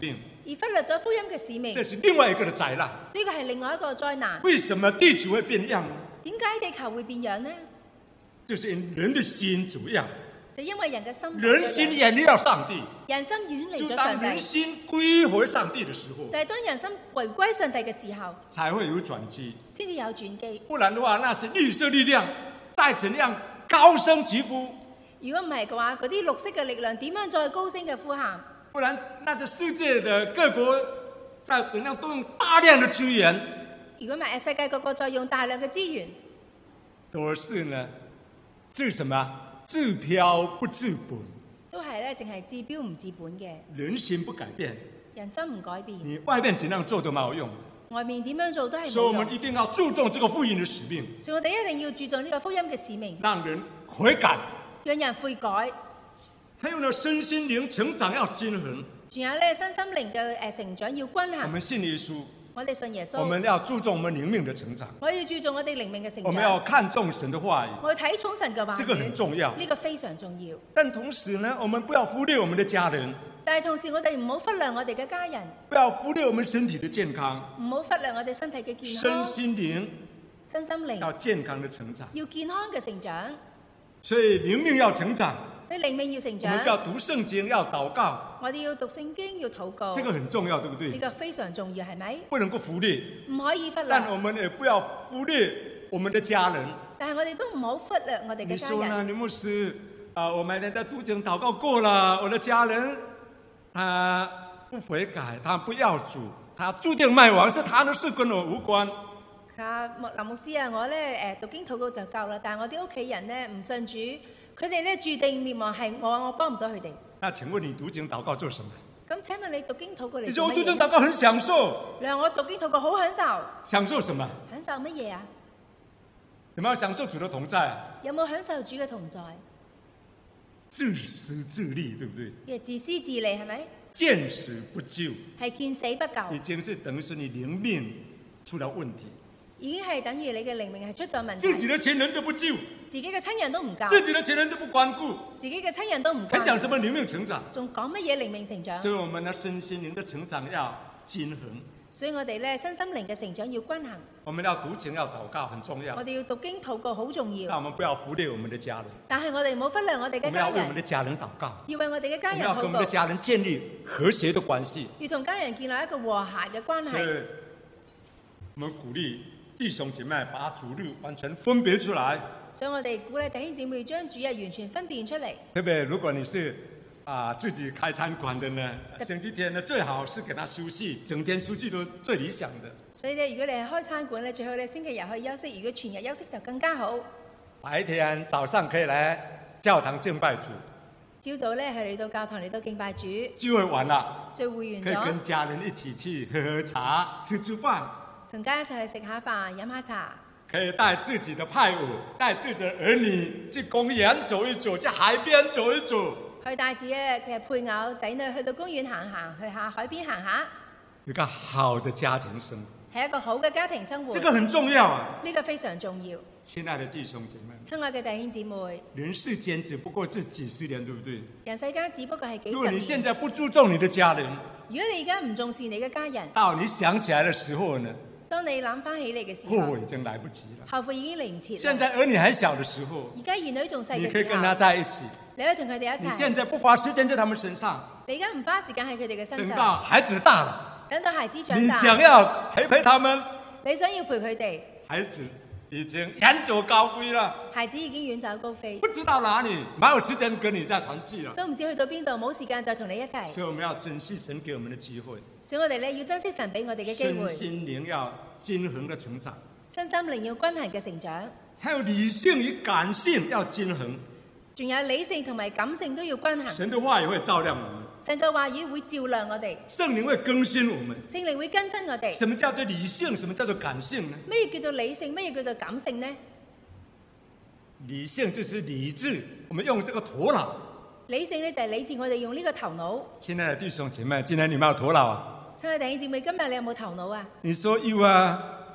而忽略咗福音嘅使命， 这是另外一个的灾难。 呢個係另外一個災難。 为什么地球会变样呢？ 點解地球會變樣呢？ 就是因人的心主要， 就因為人嘅心人心遠離了上帝。 人心遠離就咗上當人帝， 心歸回上帝的時候， 就係當人心回歸上帝嘅時候， 才會有轉機。 先至有轉機。 不然的話，那些綠色力量再怎樣高聲疾呼， 如果唔係嘅話，嗰啲綠色嘅力量點樣再高聲嘅呼喊？ 不然那些世界的各國再怎樣都用大量的資源， 如果唔係，世界各國再用大量嘅資源， 都是呢，治什麼？治標不治本。 都係咧，淨係治標唔治本嘅。 人心不改變， 人心唔改變， 你外面怎樣做都冇用。 外面點樣做都係所以我冇用。 們一定要注重這個福音的使命， 所以我哋一定要注重呢個福音嘅使命， 讓人悔改。 讓人悔改。 還有呢，身心靈成長要均衡。 仲有咧，身心靈嘅誒成長要均我衡。 們信耶穌， 我哋信耶穌， 我們要注重我們靈命的成長， 我要注重我哋靈命嘅成我們要長。 看重神的話語， 我要睇重神嘅話語， 這個很重要。 呢個非常重要。 但同時呢，我們不要忽略我們的家人， 但係同時，我哋唔好忽略我哋嘅家人， 不要忽略我們身體的健康， 唔好忽略我哋身體嘅健身康、 心靈身心靈要健康的成長。 要健康嘅成長。 所以靈命要成長， 所以靈命要成我們就要長， 讀聖經，要禱告， 我哋要讀聖經，要禱告。 這個很重要，對不呢對？ 個非常重要，係咪？ 不能夠忽略， 唔可以忽略。 但我們也不要忽略我們的家人。 但係我哋都唔好忽略我哋嘅家你說呢， 人。 李牧師啊，我每天在讀經禱告過了，我的家人他不悔改，他不要主，他注定滅亡，是他的事，跟我無關。 啊，莫林牧師啊，我咧誒讀經禱告就夠啦，但係我啲屋企人咧唔信主，佢哋咧注定滅亡，係我我幫唔到佢哋。 那請問你讀經禱告做什麼？ 咁請問你讀經禱告嚟你說我讀做乜嘢？ 經禱告很享受， 你話我讀經禱告好享受， 享受什麼？ 享受乜嘢啊？ 有沒有享受主的同在？ 有冇享受主嘅同在？ 自私自利，對不對？ 亦自私自利係咪？ 見死不救， 係見死不救， 已經是等於是你靈命出了問題， 已經係等於你嘅靈命係出咗問題。 自己的親人都不救， 自己嘅親人都唔救， 自己的親人都不關顧， 自己嘅親人都唔還講救， 什麼靈命成長？ 仲講乜嘢靈命成長？ 所以我們的身心靈的成長要均衡， 所以我哋咧身心靈嘅成長要均衡。 我們要讀經要禱告很重要我，哋要讀經禱告好重那要， 我們不要忽略我們的家人， 但係我哋唔好忽略我哋嘅家我們要為我們人， 的家人禱告， 要為我哋嘅家我們人禱告， 要跟我們的家人建立和諧的關係。 要同家人建立一個和諧嘅關所以係。 我們鼓勵弟兄姐妹把主日完全分別出來。 所以我哋鼓勵弟兄姊妹將主日完全分辨出嚟。 特別如果你是啊自己開餐館的呢，星期天呢最好是給他休息，整天休息都最理想的。 所以咧，如果你係開餐館咧，最好你星期日可以休息；如果全日休息就更加好。 白天早上可以來教堂敬拜主， 朝早咧係嚟到教堂嚟到敬拜主， 聚會完了聚會完可以跟咗， 家人一起去喝喝茶、吃吃飯， 同家人一齊去食下飯、飲下茶， 可以帶自己的派偶、帶自己的兒女去公園走一走，去海邊走一走， 去帶自己嘅配偶、仔女去到公園行行，去下海邊行下， 有個好的家庭生活， 係一個好嘅家庭生活。 這個很重要啊！ 呢個非常重要。 親愛的弟兄姐妹， 親愛嘅弟兄姊妹， 人世間只不過這幾十年，對不對？ 人世間只不過係幾如果十年。 你現在不注重你的家人， 如果你而家唔重視你嘅家人， 到你想起來的時候呢， 當你諗翻起你嘅時候， 後悔已經來不及了。 後悔已經嚟唔切啦。 現在兒女還小的時候， 而家兒女仲細你嘅時可以跟他候， 在一起。 你可以同佢哋一你現齊。 在不花時間在他們身上， 你而家唔花時間喺佢哋嘅身等到上， 孩子大了， 等到孩子長你大， 想要陪陪他們， 你想要陪佢哋， 孩子已經遠走高飛了， 孩子已經遠走高飛， 不知道哪裡，沒有時間跟你再團聚了。 都唔知去到邊度，冇時間再同你一齊。 所以我們要珍惜神給我們的機會， 所以我哋咧要珍惜神俾我哋嘅機身會， 心靈要均衡的成長， 身心靈要均衡嘅成長， 還有理性與感性要均衡。 仲有理性同埋感性都要均衡。 神的話也會照亮我們， 神嘅話語會照亮我哋， 聖靈會更新我們。 聖靈會更新我哋。 什麼叫做理性？什麼叫做感性呢？ 咩叫做理性？咩叫做感性呢？ 理性就是理智，我們用這個頭腦。 理性咧就係理智，我哋用呢個頭腦。 親愛的弟兄姐妹，今天你們有頭腦啊？ 親愛的弟兄姊妹，今日你有冇頭腦啊？ 你說有啊，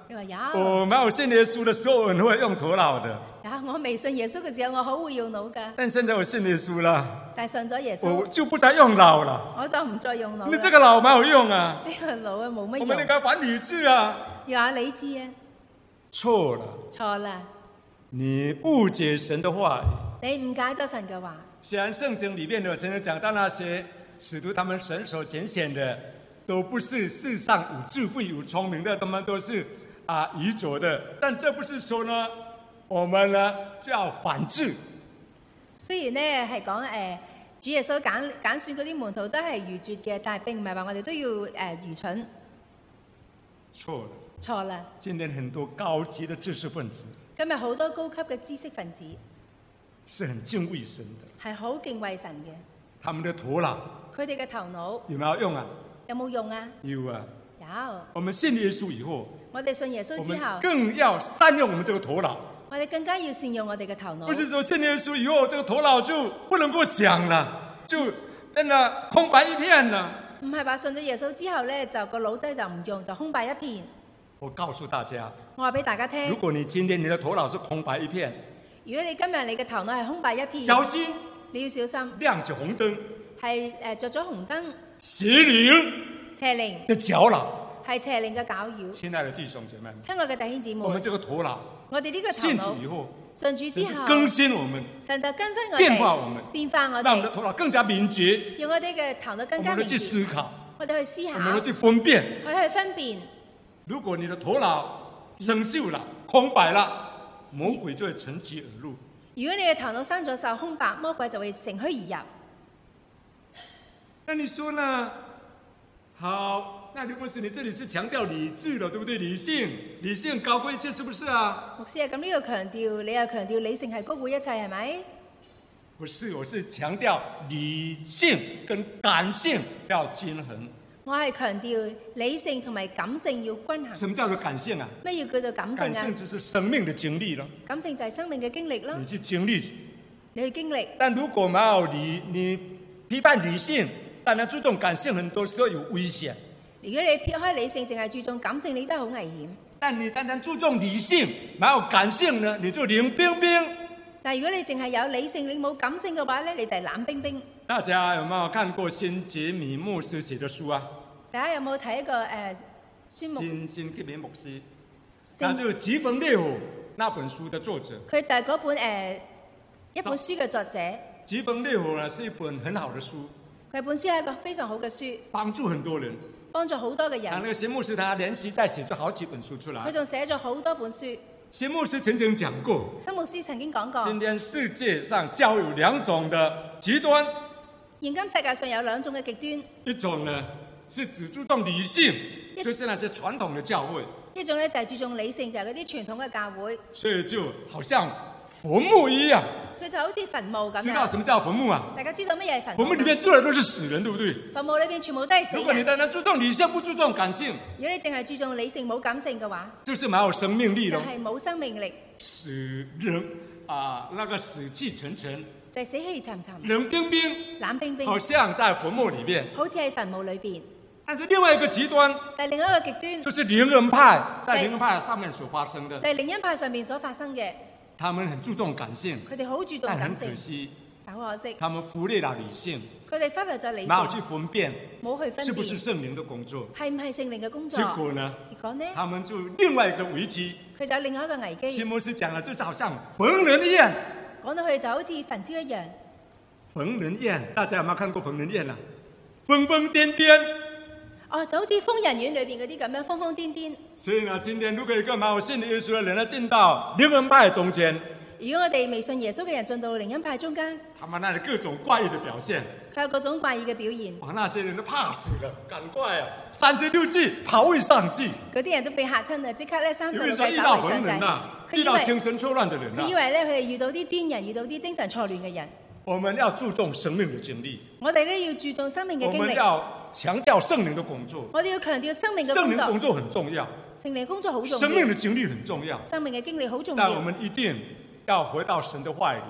佢話有。 我沒有信耶穌的時候，我很會用頭腦的。 有，我未信耶穌嘅時候，我好會用腦㗎。 但現在我信耶穌了， 但係信咗耶穌， 我就不再用腦了。 我就唔再用腦。 你這個腦沒有用啊！ 呢個腦啊冇乜用。 我們應該玩理智啊！ 要下理智啊！ 錯了， 錯啦！ 你誤解神的話語。 你誤解咗神嘅話。 雖然聖經裡面有曾經講到那些使徒，他們神所揀選的，都不是世上有智慧、有聰明的，他們都是啊愚拙的。但這不是說呢，我們呢就要反智。 雖然呢係講誒主耶穌揀揀選嗰啲門徒都係愚拙嘅，但係並唔係話我哋都要誒、呃、愚蠢。 錯了。 錯啦！ 今天很多高級的知識分子， 今日好多高級嘅知識分子是很敬畏神的， 係好敬畏神嘅。 他們的頭腦， 佢哋嘅頭腦有沒有用啊？ 有冇用啊？ 有啊。 有。 我們信耶穌以後， 我哋信耶穌之後， 更要善用我們這個頭腦。 我哋更加要善用我哋嘅頭腦。 不是說信耶穌以後，這個頭腦就不能夠想了，就變得空白一片了。 唔係話信咗耶穌之後咧，就個腦仔就唔用，就空白一片。 我告訴大家， 我話俾大家聽， 如果你今天你的頭腦是空白一片， 如果你今日你嘅頭腦係空白一片， 小心， 你要小心， 亮起紅燈， 係誒着咗紅燈， 邪靈， 邪靈的攪擾， 係邪靈嘅攪擾。 親愛的弟兄姐妹， 親愛嘅弟兄姊妹， 我們這個頭腦， 我哋呢個頭信主腦以後， 信主之後更新我們， 神就更新我哋， 變化我們， 變化我讓我們的哋， 頭腦更加敏捷， 用我哋嘅頭腦更我們去加敏捷， 思考， 我哋去思考， 我們去分辨， 去去分辨。 如果你的頭腦生鏽了、空白了，魔鬼就會趁機而入。 如果你嘅頭腦生咗鏽空白，魔鬼就會乘虛而入。 那你說呢？好，那如果是你這裡是強調理智的，對不對？理性，理性高過一切，是不是啊？ 牧師啊，咁呢個強調，你又強調理性係高過一切，係咪？ 不是，我是強調理性跟感性要均衡。 我係強調理性同埋感性要均衡。 什麼叫做感性啊？ 咩要叫做感性啊？ 感性就是生命的經歷咯。 感性就係生命嘅經歷咯。 你去經歷， 你去經歷。 但如果沒有理，你批判理性，但係注重感性，很多時候有危險。 如果你撇開理性，淨係注重感性，你都好危險。 但你單單注重理性，沒有感性呢，你就冷冰冰。 但如果你淨係有理性，你冇感性嘅話咧，你就係冷冰冰。 大家有冇有看過辛傑米牧師寫的書啊？ 大家有冇睇一個誒孫牧？ 辛辛傑米牧師，那就是《疾風烈火》那本書的作者。 佢就係嗰本誒、呃、一本書嘅作者。《 疾風烈火》呢是一本很好的書。 佢本書係一個非常好嘅書， 幫助很多人， 幫助好多嘅人。 啊，那個辛牧師他連續再寫出好幾本書出來。 佢仲寫咗好多本書。 辛牧師曾經講過， 辛牧師曾經講過， 今天世界上教會有兩種的極端。 現今世界上有兩種嘅極端， 一種呢是只注重理性，就是那些傳統的教會； 一種咧就係注重理性，就係嗰啲傳統嘅教會。 所以就好像墳墓一樣， 所以就好似墳墓咁樣。 知道什麼叫墳墓啊？ 大家知道乜嘢係墳墓？ 墳墓裏面住的都是死人，對不對？ 墳墓裏邊全部都係死人。 如果你單單注重理性，不注重感性， 如果你淨係注重理性冇感性嘅話， 就是沒有生命力咯， 就係冇生命力， 死人啊，那個死氣沉沉， 就係死氣沉沉、 冷冰冰， 冷冰冰， 好像在墳墓裏面， 好似喺墳墓裏邊。 但是另外一個極端， 但係另一個極端， 就是靈恩派，在靈恩派上面所發生的， 就係靈恩派上面所發生嘅。 他們很注重感性， 佢哋好注重但感性， 很可惜， 但好可惜， 他們忽略了理性， 佢哋忽略咗理性， 沒有去分辨， 冇去分辨是不是聖靈的工作？ 係唔係聖靈嘅工作？ 結果呢？ 結果呢？ 他們就另外一個危機。 佢就有另外一個危機。 辛牧師講了，就是好像瘋人宴。 講到佢就好似焚燒一樣。 瘋人宴，大家有冇看過瘋人宴啊？瘋瘋癲癲。 哦，就好似瘋人院裏邊嗰啲咁樣瘋瘋癲癲。 所以呢，今天如果一個沒有信耶穌的人呢，進到靈恩派中間， 如果我哋未信耶穌嘅人進到靈恩派中間， 他們那裡各種怪異的表現， 佢有各種怪異嘅表現。 哇，那些人都怕死了，趕快啊！三十六計，跑為上計。 嗰啲人都被嚇親啊！即刻咧三十六計遇到瘋人啊，遇到精神錯亂的人啊， 佢以為咧佢哋遇到啲癲人，遇到啲精神錯亂嘅人。 我們要注重生命的經歷。 我哋咧要注重生命嘅經歷。 我們要強調聖靈的工作。 我哋要強調生命嘅聖工作。 靈工作很重要。 聖靈工作好重要。 生命的經歷很重要。 生命嘅經歷好重要。 但我們一定要回到神的話語裏面。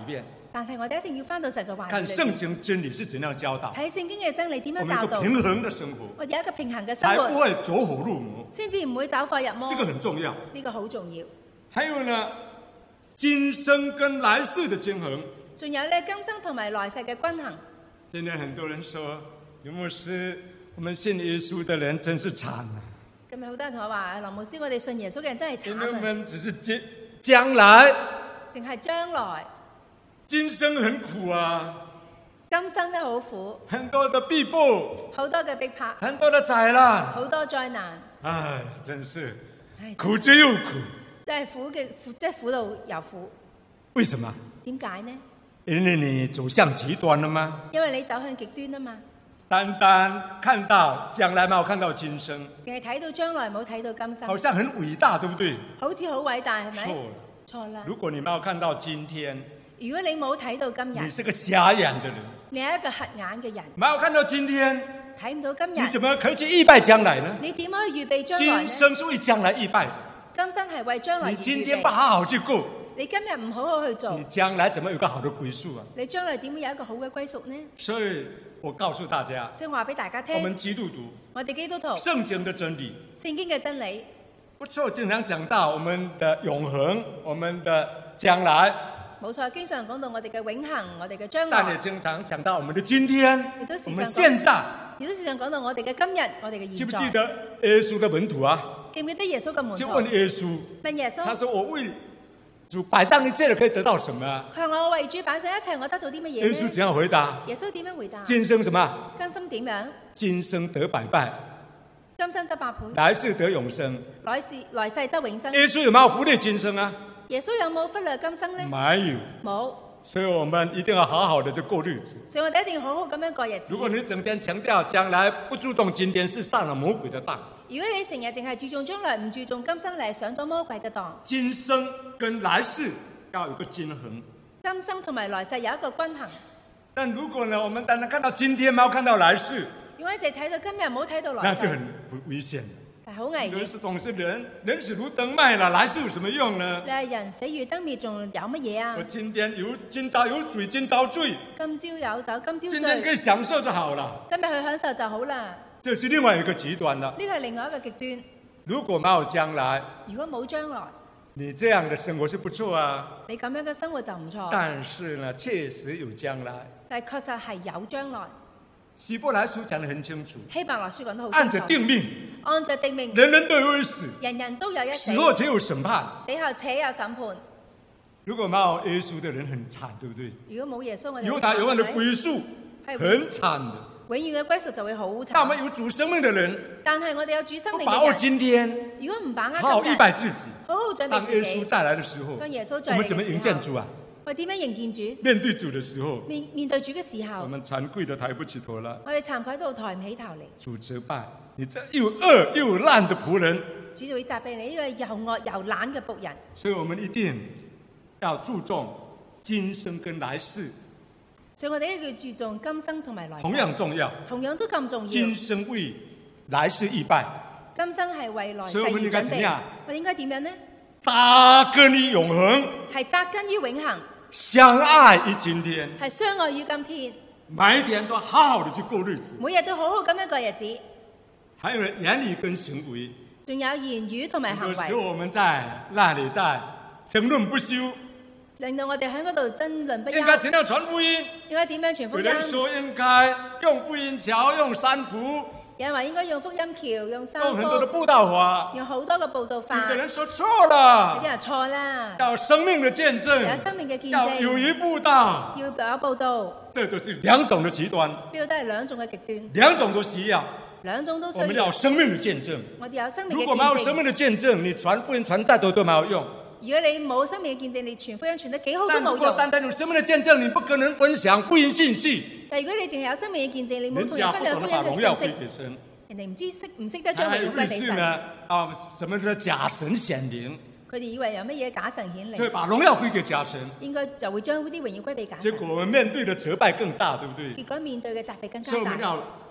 但係我哋一定要翻到神嘅話語看裏邊聖經真理是怎樣教導， 睇聖經嘅真理點我樣教導， 們有一個平衡的生活， 我哋有一個平衡嘅生才不活， 會走火入魔。 先至唔會走火入魔。 這個很重要。 呢個好重要。 還有呢，今生跟來世的均衡。 仲有咧，今生同埋來世嘅均衡。 今天很多人說，林牧師，我們信耶穌的人真是慘啊！ 今日好多人同我話，林牧師，我哋信耶穌嘅人真係因為我慘啊！ 們只是將將來， 淨係將來， 今生很苦啊， 今生都好苦， 很多的逼迫， 好多嘅逼迫， 很多的災難， 好多災難。 唉，真是唉苦之又苦。 真係苦嘅苦，即係苦到又苦。 為什麼？ 點解呢？ 因為你走向極端了嗎？ 因為你走向極端啊嘛， 單單看到將來，沒有看到今生， 淨係睇到將來，冇睇到今生， 好像很偉大，對不對？ 好似好偉大，係咪？ 錯了。 錯啦！ 如果你沒有看到今天， 如果你冇睇到今日， 你是個瞎眼的人。 你係一個瞎眼嘅人， 沒有看到今天， 睇唔到今日， 你怎麼可以去預備將來呢？ 你點可以預備將來呢？ 今生是為將來預備， 今生係為將來而你預今天不備。 好好去過， 你今日唔好好去做你，將來怎麼有個好的歸宿啊？ 你將來點會有一個好嘅歸屬呢？ 所以我告訴大家， 所以話俾大家我們聽， 基督徒我哋基督徒聖經的真理聖經嘅真理， 不錯，經常講到我們的永恆，我們的將來， 冇錯，經常講到我哋嘅永恆，我哋嘅將但也來， 經常講到我們的今天， 亦都時我常講們現在。 亦都時常講到我哋嘅今日，我哋嘅記現在。 不記得耶穌的門徒啊？ 記唔記得耶穌嘅門就徒問耶穌， 問耶穌？ 他說：“我為主擺上一切了，可以得到什麼啊佢話我為主擺上一切，我得到啲乜？” 耶穌嘢呢？ 怎樣回答？ 耶穌點樣回答？ 今生什麼？ 今生點樣？ 今生得百倍， 今生得百倍， 來世得永生。 來世來世得永生。 耶穌有沒有忽略今生啊？ 耶穌有冇忽略今生呢？ 沒有。 冇， 所以我們一定要好好的去過日子。 所以我哋一定要好好咁樣過日子。 如果你整天強調將來，不注重今天，是上了魔鬼的當。 如果你成日淨係注重將來，唔注重今生，你係上咗魔鬼嘅當。 今生跟來世要有個均衡。 今生同埋來世有一個均衡。 但如果呢，我們單單看到今天，沒有看到來世， 如果你淨係睇到今日，冇睇到來世， 那就很危險。 係好危險。 人是總是人，人死如燈滅了，來世有什麼用呢？ 你係人死如燈滅，仲有乜嘢啊我？今天有今朝有醉今朝醉， 今朝有酒今今朝醉， 天可以享受就好了。 今日去享受就好啦。 這是另外一個極端了。 呢個係另外一個極端。 如果沒有將來， 如果冇將來， 你這樣的生活是不錯啊。 你咁樣嘅生活就唔錯。 但是呢，確實有將來。 但係確實係有將來。 希伯來書講得很清楚， 希伯來書講得好按着清楚。 定命， 按着定命， 人人都有一死， 人人都有一死， 死後且有審判。 死後且有審判。 如果沒有耶穌的人很慘，對不對？ 如果冇耶穌，我哋有他永遠的係咪歸宿， 係很慘的。 永遠嘅歸屬就會好慘。 但我們有主生命的人， 但係我哋有主生不把握命嘅人， 今天， 如果唔把握好好今日， 預備自己。 好好準備當自己。 耶穌再來的時候， 當耶穌再我們怎麼嚟嘅時候， 迎見主啊？ 我點樣迎見主？ 面對主的時候， 面面對主嘅時我候， 們慚愧的抬不起頭來。 我哋慚愧到抬唔起頭嚟， 主責備你這又惡又爛的僕人。 主就會責備你呢個又惡又懶嘅僕人。 所以我們一定要注重今生跟來世， 所以我哋一定要注重今生同埋來世， 同樣重要。 同樣都咁重要。 今生為來世預備， 今生係為來世而所以我們應該準備怎樣。 我哋應該點樣呢？ 扎根於永恆， 係扎根於永恆， 相愛於今天， 係相愛於今天， 每一天都好好的去過日子。 每日都好好咁樣過日子。 還有言語跟行為， 仲有言語同埋行有時候為， 我們在那裡在爭論不休， 令到我哋喺嗰度爭論不休。 應該怎樣傳福音？ 應該點樣傳福音？ 有人說應該用福音橋，用三福， 有人話應該用福音橋，用三用很多的福， 布道法。 用好多個報道有法。 的人說錯有啲了， 人錯啦， 要生命的見有證， 生命嘅見要有證， 一布道， 要有報道， 這都是兩種的極端， 呢個都係兩種嘅極端， 兩種都需要。 兩種都需我們要有要。 生命的見證。 我哋有生命嘅如果沒有生見證。 命的見證，你傳福音傳再多都沒有用。 如果你冇生命嘅見證，你傳福音傳得幾好都但如冇用。 果單單有生命的見證，你不可能分享福音信息。 但如果你淨係有生命嘅見證，你冇人同人家不懂得分享福音把榮耀歸嘅信息， 給神。 人哋唔知識唔識得將榮耀歸還有瑞俾神。 士呢？啊，什麼叫假神顯靈？ 佢哋以為有乜嘢假神顯靈， 所以把榮耀歸給假神。 應該就會將嗰啲榮耀歸俾假神。 結果我們面對的責備更大，對不對？ 結果面對嘅責備更加大。 所以我們要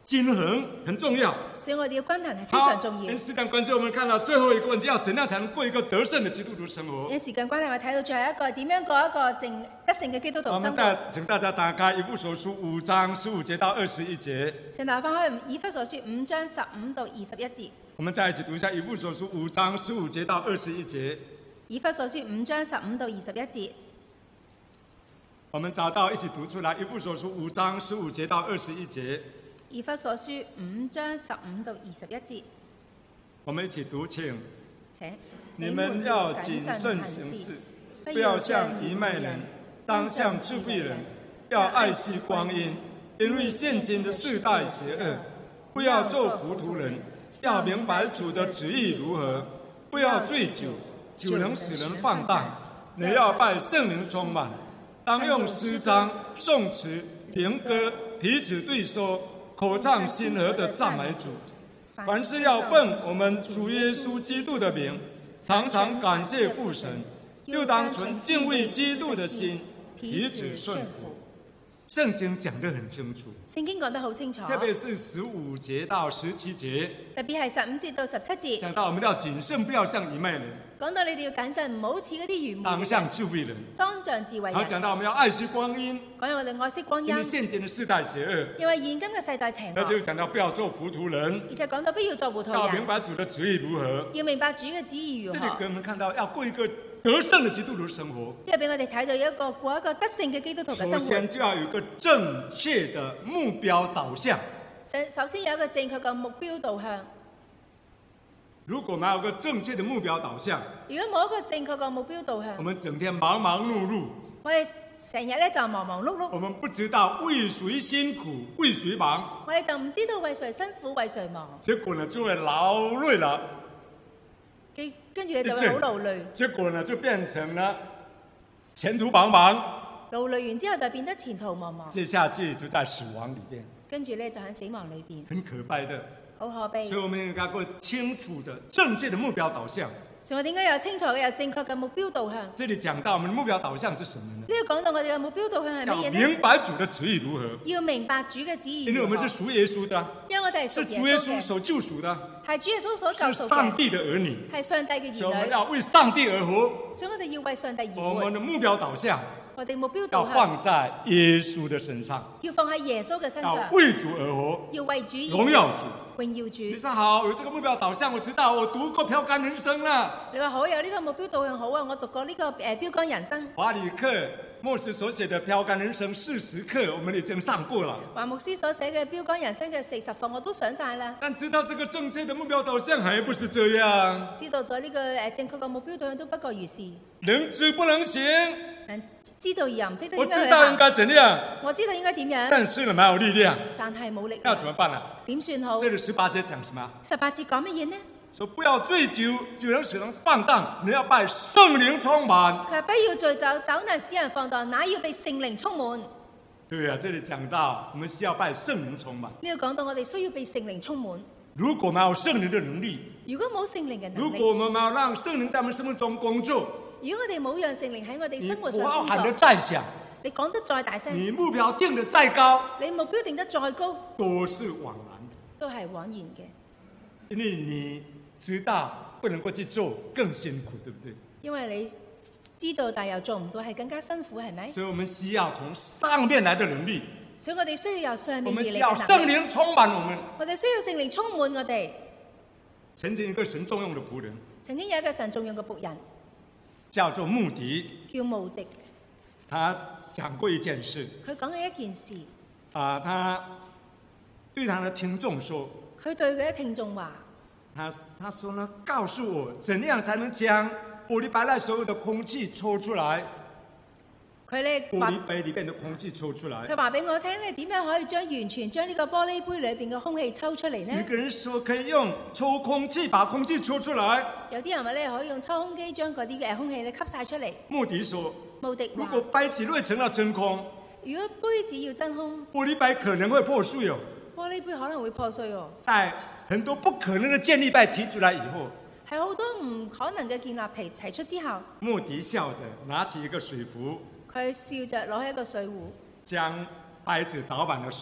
均衡很重要。 所以我哋嘅均衡係非常重好， 要因。時間關係，我們看到最後一個問題，要怎樣才能過一個得勝的基督徒生活？ 因時間關係，我睇到最後一個點樣過一個正得勝嘅基督徒生活。 我們再請大家打開以弗所書五章十五節到二十一節。 請大家翻開以弗所書五章十五到二十一節。 我們再一起讀一下以弗所書五章十五節到二十一節。 以弗所書五章十五到二十一節。 我們找到一起讀出來，以弗所書五章十五節到二十一節。 以弗所書五章十五到二十一節。 我們一起讀，請。 請你們要謹慎行事，不要像愚昧人，當像智慧人，要愛惜光陰，因為現今的世代邪惡。不要做糊塗人，要明白主的旨意如何。不要醉酒，酒能使人放蕩，你要拜聖靈充滿。當用詩章、頌詞、靈歌彼此對說，口唱心和的讚美主。凡事要奉我們主耶穌基督的名，常常感謝父神，又當存敬畏基督的心，彼此順服。聖經講得很清楚， 聖經講得好清楚， 特別是十五節到十七節， 特別係十五節到十七節， 講到我們要謹慎，不要像愚昧人， 講到你哋要謹慎，唔好似嗰啲愚昧當像智慧人， 當像智慧人。 然後講到我們要愛惜光陰， 講到我哋愛惜光因為陰， 現今的世代邪惡。 因為現今嘅世代邪那就惡， 講到不要做糊塗人， 而且講到不要做糊塗要明人， 白主的旨意如何。 要明白主嘅旨意如這裡給何。 我們看到要過一個得勝的基督徒生活， 因為俾我哋睇到一個過一個得勝嘅基督徒嘅首生活。 先就要有一個正確的目標導向。 首首先有一個正確嘅目標導向。 如果沒有一個正確的目標導向， 如果冇一個正確嘅目標導我向， 們整天忙忙碌碌， 我哋成日咧就忙忙碌碌， 我們不知道為誰辛苦，為誰忙， 我哋就唔知道為誰辛苦為誰忙， 結果呢就會勞累了， 跟跟住你就會好勞累， 結果呢就變成了前途茫茫， 勞累完之後就變得前途茫茫， 接下去就在死亡裡面， 跟住咧就喺死亡裏邊， 很可悲的。 好可悲。 所以我們應該有清楚的、正確的目標導向。 所以我點解有清楚嘅、有正確嘅目標導向？ 這裡講到我們的目標導向是什麼呢？ 呢度講到我哋嘅目標導向係要乜嘢呢？ 明白主的旨意如何， 要明白主嘅旨意因為如何。 我們是屬耶穌的， 因為我哋係是屬主耶穌耶穌嘅， 所救贖的， 係主耶穌所救贖是上嘅， 帝的兒女， 係上帝嘅所以我們兒女。 要為上帝而活。 所以我哋要為上帝而我們活。 的目標導向我哋目標要導向放在耶穌的身上， 要放喺耶穌嘅身要上， 為主而活， 要為主而榮耀主。 榮耀主。 你說好，有這個目標導向，我知道，我讀過《標杆人生》啦， 你話好有呢個目標導向好啊！我讀過呢、個誒、呃、標杆人生， 華理克牧師所寫的《標杆人生》四十課，我們已經上過了。 華牧師所寫嘅標杆人生嘅四十課我都上晒啦。 但知道這個正確的目標導向還不是這樣， 知道咗呢、個誒、呃、正確嘅目標導向都不過如是。 能知不能行。 但知道而又唔識得我點樣去知道應行。 該怎樣， 我知道應該點樣， 但是呢，沒有力量， 但係冇力要量怎麼辦呢？ 點算好？ 這裡十八節講什麼？ 十八節講乜嘢呢？ 說不要醉酒，酒能使人放蕩，你要拜聖靈充滿。 佢話不要醉酒，酒能使人放蕩，乃要被聖靈充滿。 對啊，這裡講到我們需要拜聖靈充滿。 呢度講到我哋需要被聖靈充滿。 如果沒有聖靈的能力， 如果冇聖靈嘅如能力， 果我們沒有讓聖靈在我們生命中工作， 如果我哋冇讓聖靈喺我哋你生活上工我喊得作， 再響， 你講得再大聲， 你目標定得再高， 你目標定得再高， 都是枉然的。 都係枉然嘅。 因為你知道不能夠去做，更辛苦，對不對？ 因為你知道但又做唔到，係更加辛苦，係咪？ 所以我們需要從上面來的能力， 所以我哋需要由上面而嚟我們需要嘅能力。 聖靈充滿我們。 我哋需要聖靈充滿我哋。 曾經一個神重用的僕人， 曾經有一個神重用嘅僕人叫做穆迪， 叫慕迪， 他講過一件事佢講嘅一件事， 啊，他對他的聽眾說， 佢對佢嘅聽眾話： 他他說呢，告訴我怎樣才能將玻璃杯內所有的空氣抽出來， 佢咧玻話璃杯裏邊的空氣抽出來。 佢話俾我聽咧，點樣可以將完全將呢個玻璃杯裏邊嘅空氣抽出嚟有呢？ 個人說可以用抽空氣把空氣抽出來， 有啲人話咧可以用抽空機將嗰啲嘅空氣咧吸晒出嚟。 穆迪說， 慕迪話： 如果杯子內成了真空， 如果杯子要真空， 玻璃杯可能會破碎哦。 玻璃杯可能會破碎哦。 在很多不可能的建立被提出來以後， 係好多唔可能嘅建立提提出之後， 穆迪笑着拿起一個水壺， 佢笑着攞起一個水壺， 將杯子倒滿了水，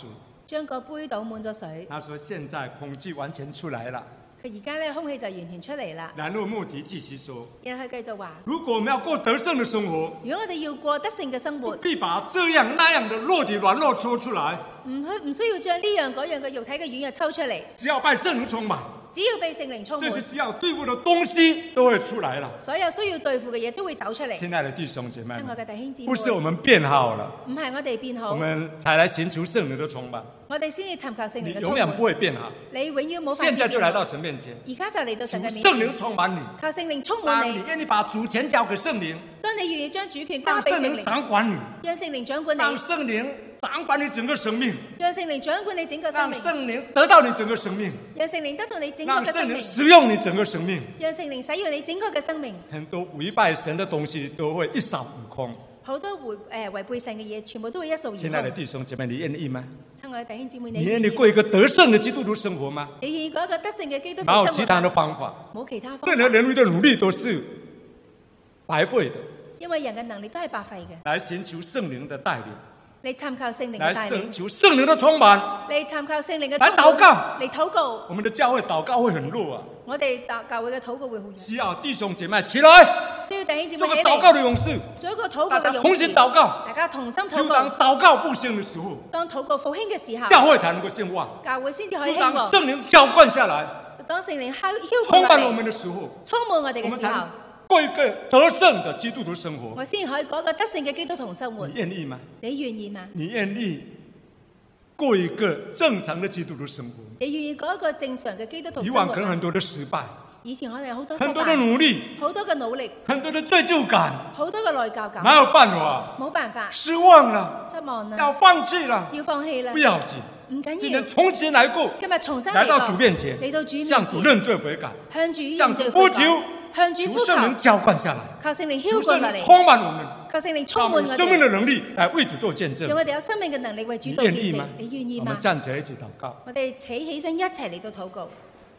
將個杯倒滿咗水。 他說：現在空氣完全出來了。 佢而家咧空氣就完全出嚟啦。 然後穆迪繼續說： 然後佢繼續話： 如果我們要過得勝的生活， 如果我哋要過得勝嘅生活， 不必把這樣那樣的肉體軟弱抽出來， 唔去唔需要將呢樣嗰樣嘅肉體嘅軟弱抽出嚟， 只要被聖靈充滿， 只要被聖靈充滿， 這些需要對付的東西都會出來了。 所有需要對付嘅嘢都會走出嚟。 親愛的弟兄姐妹， 親愛嘅弟兄姊妹， 不是我們變好了， 唔係我哋變好， 我們才來尋求聖靈的充滿。 我哋先至尋求聖靈你嘅充滿。 永遠不會變好， 你永遠冇法子現在就來到變神面前， 好。而家就嚟到神嘅面聖前， 靈充滿你， 靠聖靈充當滿你。 你願意把主權交給聖靈， 當你願意將主權交讓聖靈俾聖靈， 掌管你， 讓聖靈掌管你， 讓聖靈掌管你整個生命， 讓聖靈掌管你整個生命， 讓聖靈得到你整個生命， 讓聖靈得到你整個讓聖靈嘅生命， 使用你整個生命。 讓聖靈使用你整個嘅生命。 很多違背神的東西都會一掃而空。 好多違誒違背神嘅嘢，全部都會一掃而空。 親愛的弟兄姐妹，你願意嗎？ 親愛的弟兄姊妹， 你願意你願意過一個得勝的基督徒生活嗎？ 你願意過一個得勝嘅基督徒哪有生活其他的方法？ 冇其他方任何法， 人類的努力都是白費的。 因為人嘅能力都係白費嘅。 來尋求聖靈的帶領， 你尋求聖靈來嘅帶領， 尋求聖靈的充滿。 你尋求聖靈嘅來充滿禱告嚟禱告。 我們的教會禱告會很弱啊， 我哋教教會嘅禱告會好弱， 需要弟兄姐妹起來， 需要弟兄姊做個妹起禱告的嚟， 勇士， 做一個禱告大家同嘅勇士。 心禱告。 大家同心禱就當告。 禱告復興的時候， 當禱告復興嘅時候， 教會才能夠興旺。 教會先至可以就當興旺。 聖靈澆灌下來， 就當聖靈澆澆灌充滿我我哋， 們的時候， 充滿我哋我們才能嘅時候， 過一個得勝的基督徒生活。 我先可以過一個得勝嘅基督徒生活你。願意嗎？ 你願意嗎？ 你願意過一個正常的基督徒生活？ 你願意過一個正常嘅基督徒以生活嗎？ 往可能很多的失敗， 以前我哋有好多失很多的敗， 努力， 好多嘅努力， 很多的罪疚感， 好多嘅內疚感， 哪有辦法？ 冇辦法， 失望了， 失望啦， 要放棄了， 要放棄啦不，要緊， 唔緊要只能。重新來過， 今日重新來到嚟過主面前， 嚟到主面向主前， 認罪悔改， 向主認向主罪悔呼求改，向主求呼求， 聖靈澆灌下來， 靠聖靈求聖靈澆灌落嚟， 充滿我們， 靠聖靈讓充滿我我們生命哋， 的能力來為主做見證讓。我哋有生命嘅能力為主做見證你願意嗎？？ 你願意嗎我們？站起來一起禱告， 我哋企起身一齊嚟到禱告，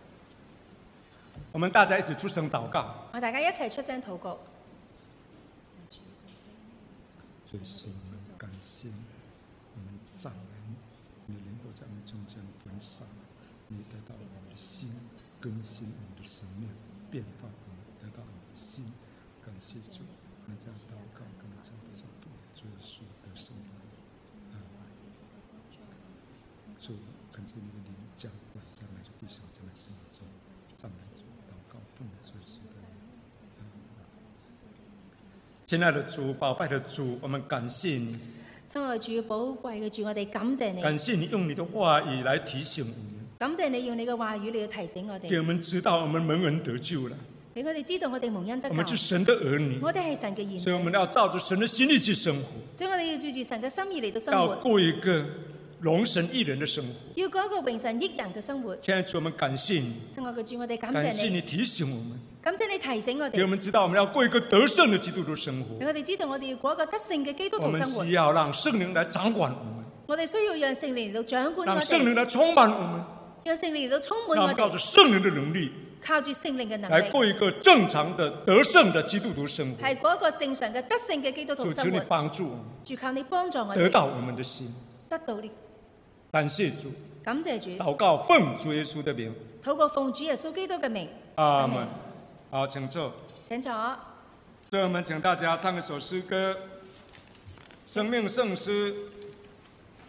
我們大家一起出聲禱告。 我大家一齊出聲禱告。 最是我們感謝你，我們讚美你，你能夠在我們中間分散，你得到我們的心，更新我們的生命，變化我們，得到我們的心。感謝主，我們這樣禱告，跟我們這樣的角度，主耶穌的聖名，啊，主，懇求你的靈澆灌在每個弟兄姐妹心中，讚美主，禱告奉主耶穌的名。親愛的主，寶貝的主，我們感謝你， 親愛的主，寶貴嘅主，我哋感謝你， 感謝你用你的話語來提醒我們， 感謝你用你嘅話語嚟到提醒我哋， 給我們知道我們蒙恩得救了， 俾我哋知道我哋蒙恩得我們是救， 神的兒女， 我哋係神嘅兒女， 所以我們要照着神的心意去生活， 所以我哋要照住神嘅心意嚟到生要活， 過一個榮神益人的生活。 要過一個榮神益人嘅生活。 親愛的主，我們感謝你， 親愛嘅主，我哋感感謝你， 謝你提醒我們， 感謝你提醒我給我哋， 們知道我們要過一個得勝的基督徒生活俾。我哋知道我哋要過一個得勝嘅基督我們徒生活需。要讓聖靈來掌管我們， 我哋需要讓聖靈嚟到掌管我讓聖靈哋， 來充滿我們， 讓聖靈嚟到充滿我讓我們靠着哋， 聖靈的能力靠住聖靈嘅能力， 來過一個正常的得勝的基督徒生活。 係過一個正常嘅得勝嘅基督徒主，求你生活。 幫助我們， 主靠你幫助我哋得到我們的心。 得到呢， 感謝主， 感謝主， 禱告奉主耶穌的名， 禱告奉主耶穌基督嘅名， 阿門。好，請坐。 請坐。 最後，我們請大家唱一首詩歌，《生命聖詩》